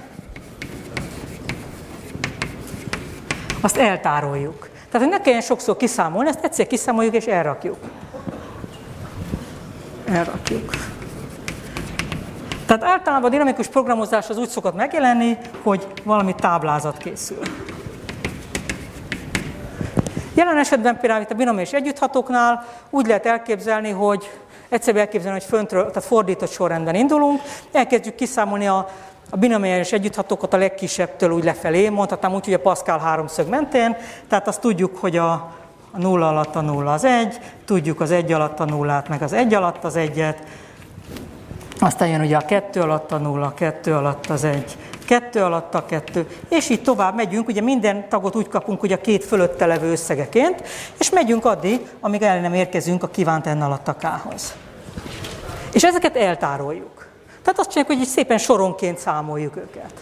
azt eltároljuk. Tehát, hogy ne kelljen sokszor kiszámolni, ezt egyszer kiszámoljuk és elrakjuk. Tehát általában a dinamikus programozás az úgy szokott megjelenni, hogy valami táblázat készül. Jelen esetben például itt a binomiális együtthatóknál úgy lehet elképzelni, hogy egyszerűen elképzelni, hogy föntről, tehát fordított sorrendben indulunk, elkezdjük kiszámolni a binomiális együtthatókat a legkisebbtől úgy lefelé, mondhatnám úgy, hogy a Pascal háromszög mentén, tehát azt tudjuk, hogy a 0 alatt a 0 az 1, tudjuk az 1 alatt a 0-át, meg az 1 alatt az 1-et, aztán jön ugye a 2 alatt a 0, 2 alatt az 1, 2 alatt a 2, és így tovább megyünk, ugye minden tagot úgy kapunk, ugye a két fölötte levő összegeként, és megyünk addig, amíg el nem érkezünk a kívánt n alatt a k-hoz. És ezeket eltároljuk. Tehát azt csináljuk, hogy így szépen soronként számoljuk őket.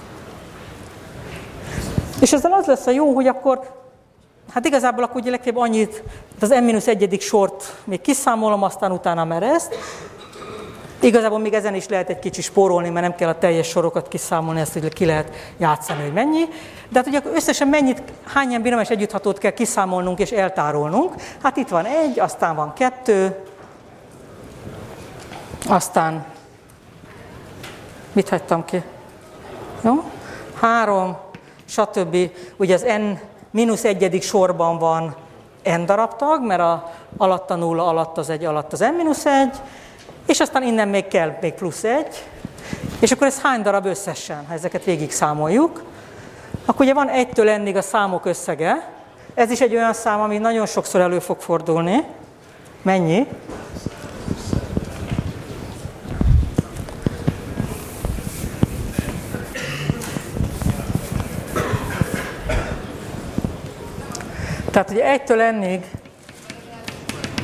És ezzel az lesz a jó, hogy akkor, hát igazából akkor ugye legfeljebb annyit, az n-1. sort még kiszámolom, aztán utána már ezt. Igazából még ezen is lehet egy kicsit spórolni, mert nem kell a teljes sorokat kiszámolni, ezt hogy ki lehet játszani, hogy mennyi. De hát ugye összesen hány ilyen binomiális együtthatót kell kiszámolnunk és eltárolnunk. Hát itt van 1, aztán van 2, aztán mit hagytam ki? Jó? 3, stb. Ugye az n-1. sorban van n darab tag, mert alatt a 0, alatt az 1, alatt az n-1, és aztán innen még kell még plusz 1, és akkor ez hány darab összesen, ha ezeket végig számoljuk. Akkor ugye van 1-től n-ig a számok összege, ez is egy olyan szám, ami nagyon sokszor elő fog fordulni. Mennyi? Tehát ugye 1-től n-ig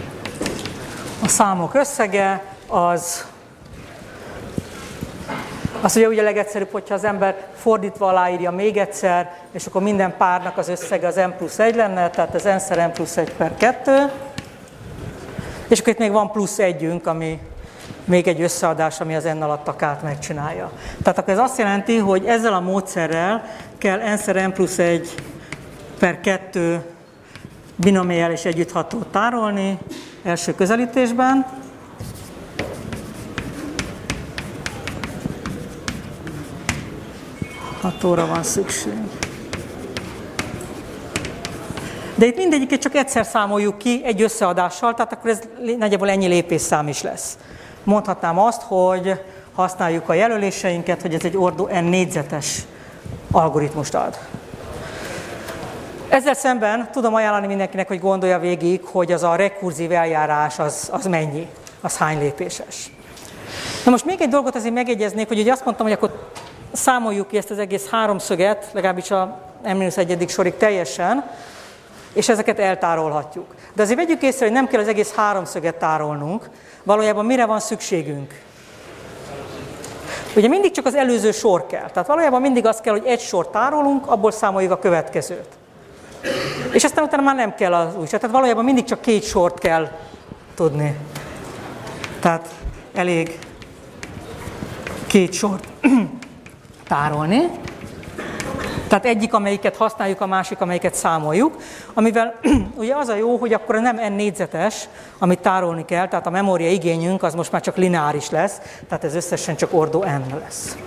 a számok összege az Az ugye legegyszerűbb, hogyha az ember fordítva aláírja még egyszer, és akkor minden párnak az összege az n+1 lenne, tehát az n-szer n+1/2. És akkor itt még van plusz együnk, ami még egy összeadás, ami az n alatt a k-t megcsinálja. Tehát akkor ez azt jelenti, hogy ezzel a módszerrel kell n-szer n+1/2 binomiális együtthatót tárolni első közelítésben. Hatóra van szükség. De itt mindegyiket csak egyszer számoljuk ki egy összeadással, tehát akkor ez nagyjából ennyi lépésszám is lesz. Mondhatnám azt, hogy használjuk a jelöléseinket, hogy ez egy ordo n négyzetes algoritmust ad. Ezzel szemben tudom ajánlani mindenkinek, hogy gondolja végig, hogy az a rekurzív eljárás az mennyi, az hány lépéses. Na most még egy dolgot azért megjegyeznék, hogy ugye azt mondtam, hogy akkor számoljuk ki ezt az egész háromszöget, legalábbis a n-1. sorig teljesen, és ezeket eltárolhatjuk. De azért vegyük észre, hogy nem kell az egész háromszöget tárolnunk, valójában mire van szükségünk? Ugye mindig csak az előző sor kell, tehát valójában mindig az kell, hogy egy sort tárolunk, abból számoljuk a következőt. És aztán utána már nem kell az új, tehát valójában mindig csak két sort kell tudni. Tehát elég két sort tárolni. Tehát egyik, amelyiket használjuk, a másik, amelyiket számoljuk, amivel ugye az a jó, hogy akkor nem n négyzetes, amit tárolni kell, tehát a memória igényünk az most már csak lineáris lesz, tehát ez összesen csak ordo n lesz.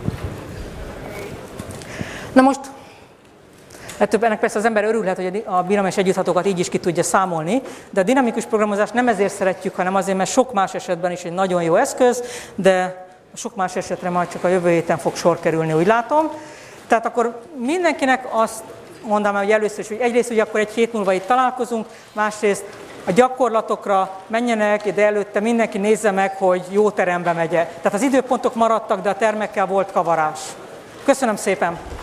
Na most, ennek persze az ember örülhet, hogy a binomiális együtthatókat így is ki tudja számolni, de a dinamikus programozást nem ezért szeretjük, hanem azért, mert sok más esetben is egy nagyon jó eszköz, de sok más esetre majd csak a jövő héten fog sor kerülni, úgy látom. Tehát akkor mindenkinek azt mondanám, hogy először is, hogy egyrészt ugye akkor egy hét múlva itt találkozunk, másrészt a gyakorlatokra menjenek, de előtte mindenki nézze meg, hogy jó terembe megye. Tehát az időpontok maradtak, de a termekkel volt kavarás. Köszönöm szépen!